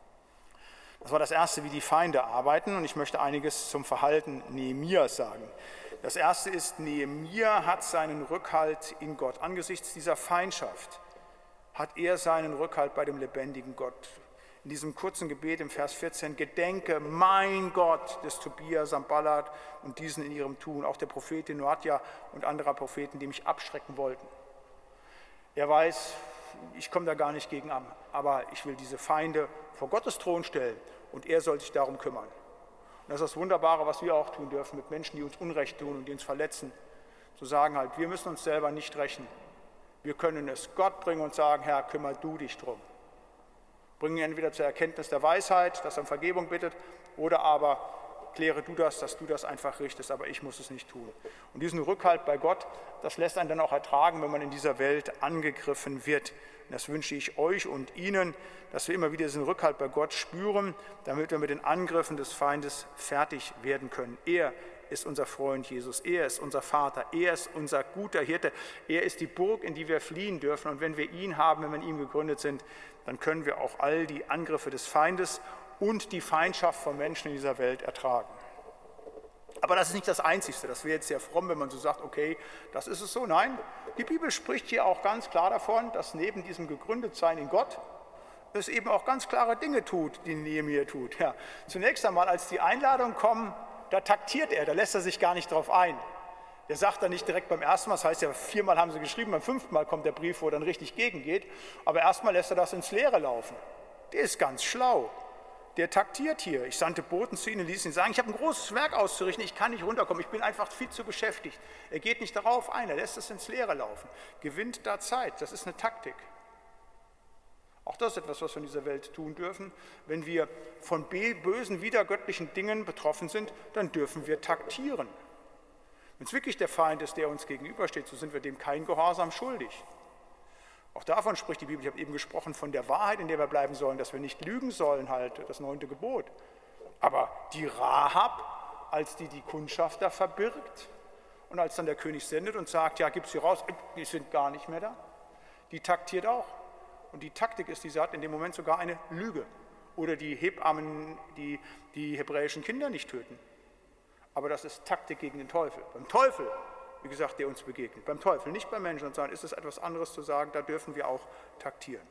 Das war das Erste, wie die Feinde arbeiten, und ich möchte einiges zum Verhalten Nehemias sagen. Das Erste ist, Nehemia hat seinen Rückhalt in Gott. Angesichts dieser Feindschaft hat er seinen Rückhalt bei dem lebendigen Gott. In diesem kurzen Gebet im Vers 14, gedenke mein Gott des Tobia, Sanballat und diesen in ihrem Tun, auch der Prophetin Noadja und anderer Propheten, die mich abschrecken wollten. Er weiß, ich komme da gar nicht gegen an, aber ich will diese Feinde vor Gottes Thron stellen und er soll sich darum kümmern. Und das ist das Wunderbare, was wir auch tun dürfen mit Menschen, die uns Unrecht tun und die uns verletzen. Zu sagen halt, wir müssen uns selber nicht rächen. Wir können es Gott bringen und sagen, Herr, kümmere du dich drum. Bringen ihn entweder zur Erkenntnis der Weisheit, dass er um Vergebung bittet, oder aber kläre du das, dass du das einfach richtest, aber ich muss es nicht tun. Und diesen Rückhalt bei Gott, das lässt einen dann auch ertragen, wenn man in dieser Welt angegriffen wird. Und das wünsche ich euch und Ihnen, dass wir immer wieder diesen Rückhalt bei Gott spüren, damit wir mit den Angriffen des Feindes fertig werden können. Er ist unser Freund Jesus, er ist unser Vater, er ist unser guter Hirte, er ist die Burg, in die wir fliehen dürfen. Und wenn wir ihn haben, wenn wir in ihm gegründet sind, dann können wir auch all die Angriffe des Feindes und die Feindschaft von Menschen in dieser Welt ertragen. Aber das ist nicht das Einzige. Das wäre jetzt sehr fromm, wenn man so sagt, okay, das ist es so. Nein, die Bibel spricht hier auch ganz klar davon, dass neben diesem Gegründetsein in Gott es eben auch ganz klare Dinge tut, die Nehemia tut. Ja, zunächst einmal, als die Einladungen kommen, da taktiert er, da lässt er sich gar nicht drauf ein. Der sagt dann nicht direkt beim ersten Mal, das heißt ja, 4-mal haben sie geschrieben, beim 5. Mal kommt der Brief, wo er dann richtig gegengeht, aber erstmal lässt er das ins Leere laufen. Der ist ganz schlau. der taktiert hier. Ich sandte Boten zu ihnen und ließ ihn sagen, ich habe ein großes Werk auszurichten, ich kann nicht runterkommen, ich bin einfach viel zu beschäftigt. Er geht nicht darauf ein, er lässt es ins Leere laufen, gewinnt da Zeit, das ist eine Taktik. Auch das ist etwas, was wir in dieser Welt tun dürfen. Wenn wir von bösen, widergöttlichen Dingen betroffen sind, dann dürfen wir taktieren. Wenn es wirklich der Feind ist, der uns gegenübersteht, so sind wir dem kein Gehorsam schuldig. Auch davon spricht die Bibel. Ich habe eben gesprochen von der Wahrheit, in der wir bleiben sollen, dass wir nicht lügen sollen, halt das 9. Gebot. Aber die Rahab, als die Kundschafter verbirgt und als dann der König sendet und sagt, ja, gib sie raus, die sind gar nicht mehr da, die taktiert auch. Und die Taktik ist, sie hat in dem Moment sogar eine Lüge. Oder die Hebammen, die hebräischen Kinder nicht töten. Aber das ist Taktik gegen den Teufel. Beim Teufel, wie gesagt, der uns begegnet. Beim Teufel, nicht beim Menschen, sondern ist es etwas anderes zu sagen, da dürfen wir auch taktieren.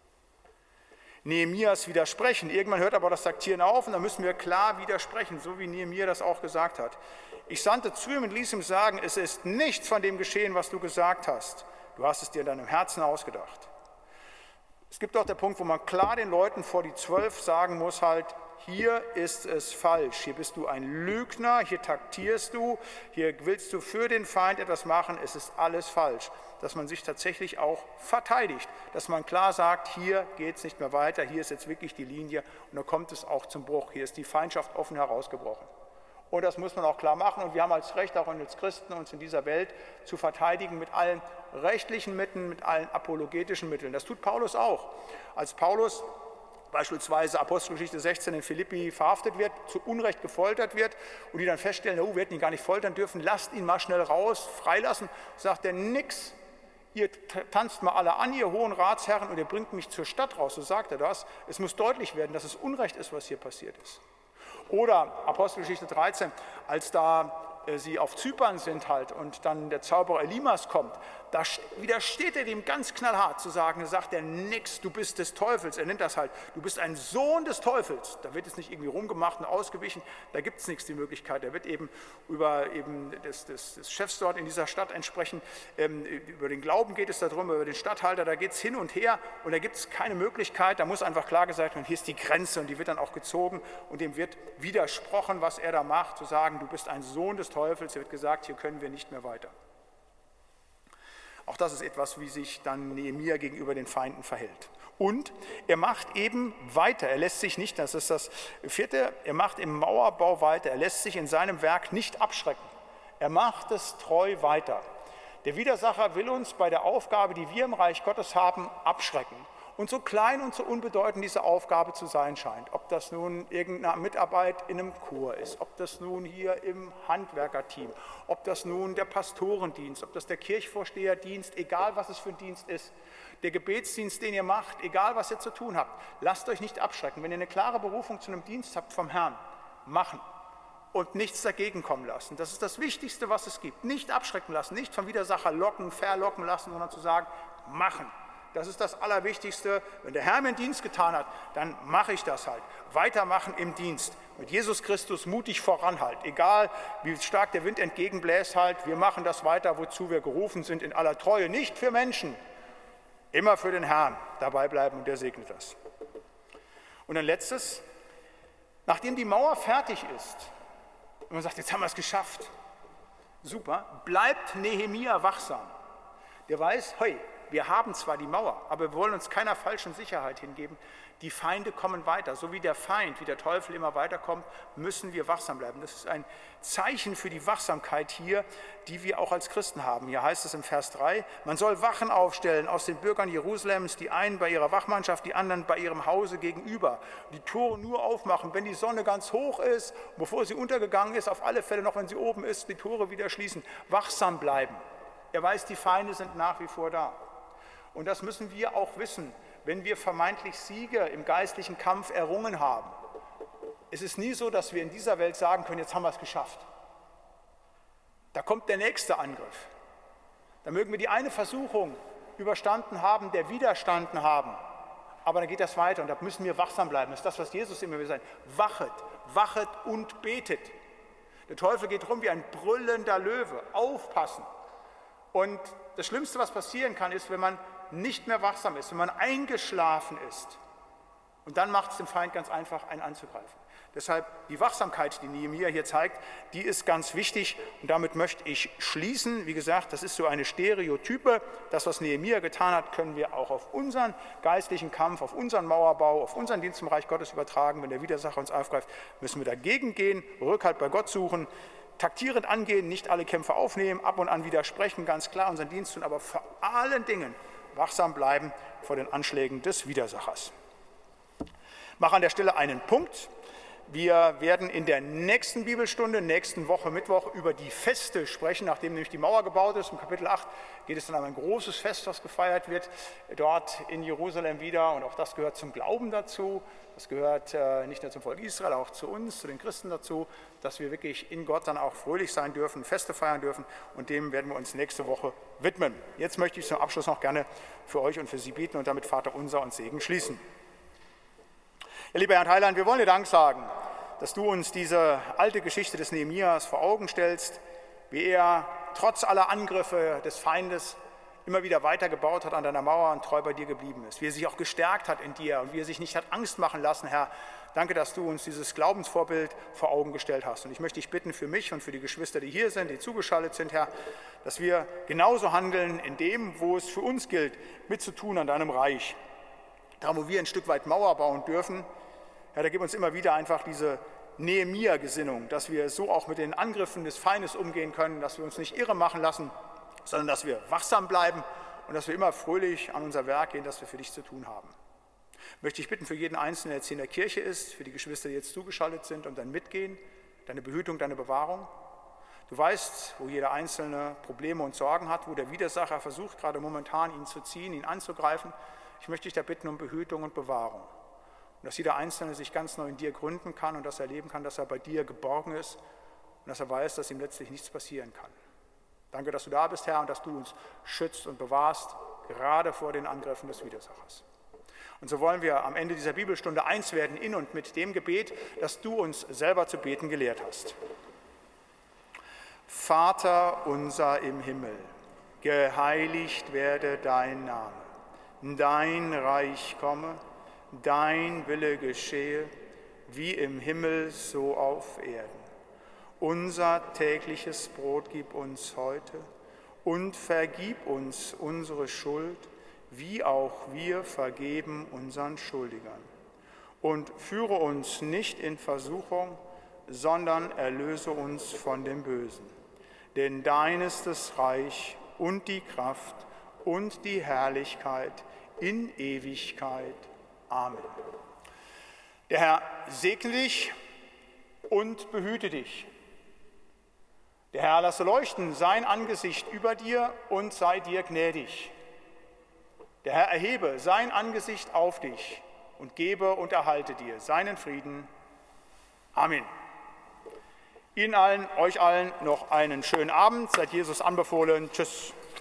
Nehemias widersprechen. Irgendwann hört aber das Taktieren auf und dann müssen wir klar widersprechen, so wie Nehemia das auch gesagt hat. Ich sandte zu ihm und ließ ihm sagen, es ist nichts von dem geschehen, was du gesagt hast. Du hast es dir in deinem Herzen ausgedacht. Es gibt auch den Punkt, wo man klar den Leuten vor die 12 sagen muss, halt, hier ist es falsch, hier bist du ein Lügner, hier taktierst du, hier willst du für den Feind etwas machen, es ist alles falsch. Dass man sich tatsächlich auch verteidigt, dass man klar sagt, hier geht es nicht mehr weiter, hier ist jetzt wirklich die Linie und da kommt es auch zum Bruch, hier ist die Feindschaft offen herausgebrochen. Und das muss man auch klar machen und wir haben als Recht, auch als Christen, uns in dieser Welt zu verteidigen mit allen rechtlichen Mitteln, mit allen apologetischen Mitteln. Das tut Paulus auch. Als Paulus beispielsweise Apostelgeschichte 16 in Philippi verhaftet wird, zu Unrecht gefoltert wird und die dann feststellen, oh, wir hätten ihn gar nicht foltern dürfen, lasst ihn mal schnell raus, freilassen, sagt er, nix, ihr tanzt mal alle an, ihr hohen Ratsherren, und ihr bringt mich zur Stadt raus, so sagt er das. Es muss deutlich werden, dass es Unrecht ist, was hier passiert ist. Oder Apostelgeschichte 13, als da sie auf Zypern sind halt und dann der Zauberer Elimas kommt, da widersteht er dem ganz knallhart zu sagen, sagt er, nix, du bist des Teufels, er nennt das halt, du bist ein Sohn des Teufels, da wird es nicht irgendwie rumgemacht und ausgewichen, da gibt es nichts die Möglichkeit, da wird eben über eben des Chefs dort in dieser Stadt entsprechend, über den Glauben geht es darum, über den Statthalter, da geht es hin und her und da gibt es keine Möglichkeit, da muss einfach klar gesagt werden, hier ist die Grenze und die wird dann auch gezogen und dem wird widersprochen, was er da macht, zu sagen, du bist ein Sohn des Teufels, hier wird gesagt, hier können wir nicht mehr weiter. Auch das ist etwas, wie sich dann Nehemia gegenüber den Feinden verhält. Und er macht eben weiter, er lässt sich nicht, das ist das 4., er macht im Mauerbau weiter, er lässt sich in seinem Werk nicht abschrecken. Er macht es treu weiter. Der Widersacher will uns bei der Aufgabe, die wir im Reich Gottes haben, abschrecken. Und so klein und so unbedeutend diese Aufgabe zu sein scheint, ob das nun irgendeine Mitarbeit in einem Chor ist, ob das nun hier im Handwerkerteam, ob das nun der Pastorendienst, ob das der Kirchvorsteherdienst, egal was es für ein Dienst ist, der Gebetsdienst, den ihr macht, egal was ihr zu tun habt, lasst euch nicht abschrecken. Wenn ihr eine klare Berufung zu einem Dienst habt vom Herrn, machen und nichts dagegen kommen lassen. Das ist das Wichtigste, was es gibt. Nicht abschrecken lassen, nicht vom Widersacher locken, verlocken lassen, sondern zu sagen, machen. Das ist das Allerwichtigste. Wenn der Herr mir einen Dienst getan hat, dann mache ich das halt. Weitermachen im Dienst. Mit Jesus Christus mutig voran halt. Egal, wie stark der Wind entgegenbläst halt. Wir machen das weiter, wozu wir gerufen sind, in aller Treue. Nicht für Menschen, immer für den Herrn. Dabei bleiben und der segnet das. Und ein letztes. Nachdem die Mauer fertig ist und man sagt, jetzt haben wir es geschafft. Super. Bleibt Nehemia wachsam. Der weiß, hey, wir haben zwar die Mauer, aber wir wollen uns keiner falschen Sicherheit hingeben. Die Feinde kommen weiter. So wie der Feind, wie der Teufel immer weiterkommt, müssen wir wachsam bleiben. Das ist ein Zeichen für die Wachsamkeit hier, die wir auch als Christen haben. Hier heißt es im Vers 3, man soll Wachen aufstellen aus den Bürgern Jerusalems, die einen bei ihrer Wachmannschaft, die anderen bei ihrem Hause gegenüber. Die Tore nur aufmachen, wenn die Sonne ganz hoch ist, bevor sie untergegangen ist, auf alle Fälle noch, wenn sie oben ist, die Tore wieder schließen. Wachsam bleiben. Er weiß, die Feinde sind nach wie vor da. Und das müssen wir auch wissen, wenn wir vermeintlich Siege im geistlichen Kampf errungen haben. Es ist nie so, dass wir in dieser Welt sagen können, jetzt haben wir es geschafft. Da kommt der nächste Angriff. Da mögen wir die eine Versuchung überstanden haben, der widerstanden haben. Aber dann geht das weiter und da müssen wir wachsam bleiben. Das ist das, was Jesus immer wieder sagt. Wachet, wachet und betet. Der Teufel geht rum wie ein brüllender Löwe. Aufpassen. Und das Schlimmste, was passieren kann, ist, wenn man nicht mehr wachsam ist, wenn man eingeschlafen ist Und dann macht es dem Feind ganz einfach, einen anzugreifen. Deshalb die Wachsamkeit, die Nehemia hier zeigt, die ist ganz wichtig. Und damit möchte ich schließen. Wie gesagt, das ist so eine Stereotype. Das, was Nehemia getan hat, können wir auch auf unseren geistlichen Kampf, auf unseren Mauerbau, auf unseren Dienst im Reich Gottes übertragen. Wenn der Widersacher uns aufgreift, müssen wir dagegen gehen, Rückhalt bei Gott suchen, taktierend angehen, nicht alle Kämpfe aufnehmen, ab und an widersprechen, ganz klar unseren Dienst tun, aber vor allen Dingen wachsam bleiben vor den Anschlägen des Widersachers. Ich mache an der Stelle einen Punkt. Wir werden in der nächsten Bibelstunde, nächsten Woche Mittwoch, über die Feste sprechen. Nachdem nämlich die Mauer gebaut ist, im Kapitel 8 geht es dann um ein großes Fest, das gefeiert wird, dort in Jerusalem wieder. Und auch das gehört zum Glauben dazu. Das gehört nicht nur zum Volk Israel, auch zu uns, zu den Christen dazu, dass wir wirklich in Gott dann auch fröhlich sein dürfen, Feste feiern dürfen. Und dem werden wir uns nächste Woche widmen. Jetzt möchte ich zum Abschluss noch gerne für euch und für Sie beten und damit Vater unser und Segen schließen. Ja, lieber Herr Heiland, wir wollen dir Dank sagen, dass du uns diese alte Geschichte des Nehemias vor Augen stellst, wie er trotz aller Angriffe des Feindes immer wieder weitergebaut hat an deiner Mauer und treu bei dir geblieben ist, wie er sich auch gestärkt hat in dir und wie er sich nicht hat Angst machen lassen, Herr. Danke, dass du uns dieses Glaubensvorbild vor Augen gestellt hast. Und ich möchte dich bitten für mich und für die Geschwister, die hier sind, die zugeschaltet sind, Herr, dass wir genauso handeln in dem, wo es für uns gilt, mitzutun an deinem Reich. Da, wo wir ein Stück weit Mauer bauen dürfen, Herr, da gib uns immer wieder einfach diese Nehemia-Gesinnung, dass wir so auch mit den Angriffen des Feindes umgehen können, dass wir uns nicht irre machen lassen, sondern dass wir wachsam bleiben und dass wir immer fröhlich an unser Werk gehen, das wir für dich zu tun haben. Möchte ich bitten für jeden Einzelnen, der jetzt hier in der Kirche ist, für die Geschwister, die jetzt zugeschaltet sind, um dein Mitgehen, deine Behütung, deine Bewahrung. Du weißt, wo jeder Einzelne Probleme und Sorgen hat, wo der Widersacher versucht, gerade momentan ihn zu ziehen, ihn anzugreifen. Ich möchte dich da bitten um Behütung und Bewahrung. Und dass jeder Einzelne sich ganz neu in dir gründen kann und dass er erleben kann, dass er bei dir geborgen ist und dass er weiß, dass ihm letztlich nichts passieren kann. Danke, dass du da bist, Herr, und dass du uns schützt und bewahrst, gerade vor den Angriffen des Widersachers. Und so wollen wir am Ende dieser Bibelstunde eins werden in und mit dem Gebet, das du uns selber zu beten gelehrt hast. Vater unser im Himmel, geheiligt werde dein Name, dein Reich komme, dein Wille geschehe, wie im Himmel, so auf Erden. Unser tägliches Brot gib uns heute und vergib uns unsere Schuld, wie auch wir vergeben unseren Schuldigern. Und führe uns nicht in Versuchung, sondern erlöse uns von dem Bösen. Denn dein ist das Reich und die Kraft und die Herrlichkeit in Ewigkeit. Amen. Der Herr segne dich und behüte dich. Der Herr lasse leuchten sein Angesicht über dir und sei dir gnädig. Der Herr erhebe sein Angesicht auf dich und gebe und erhalte dir seinen Frieden. Amen. Ihnen allen, euch allen noch einen schönen Abend. Seid Jesus anbefohlen. Tschüss.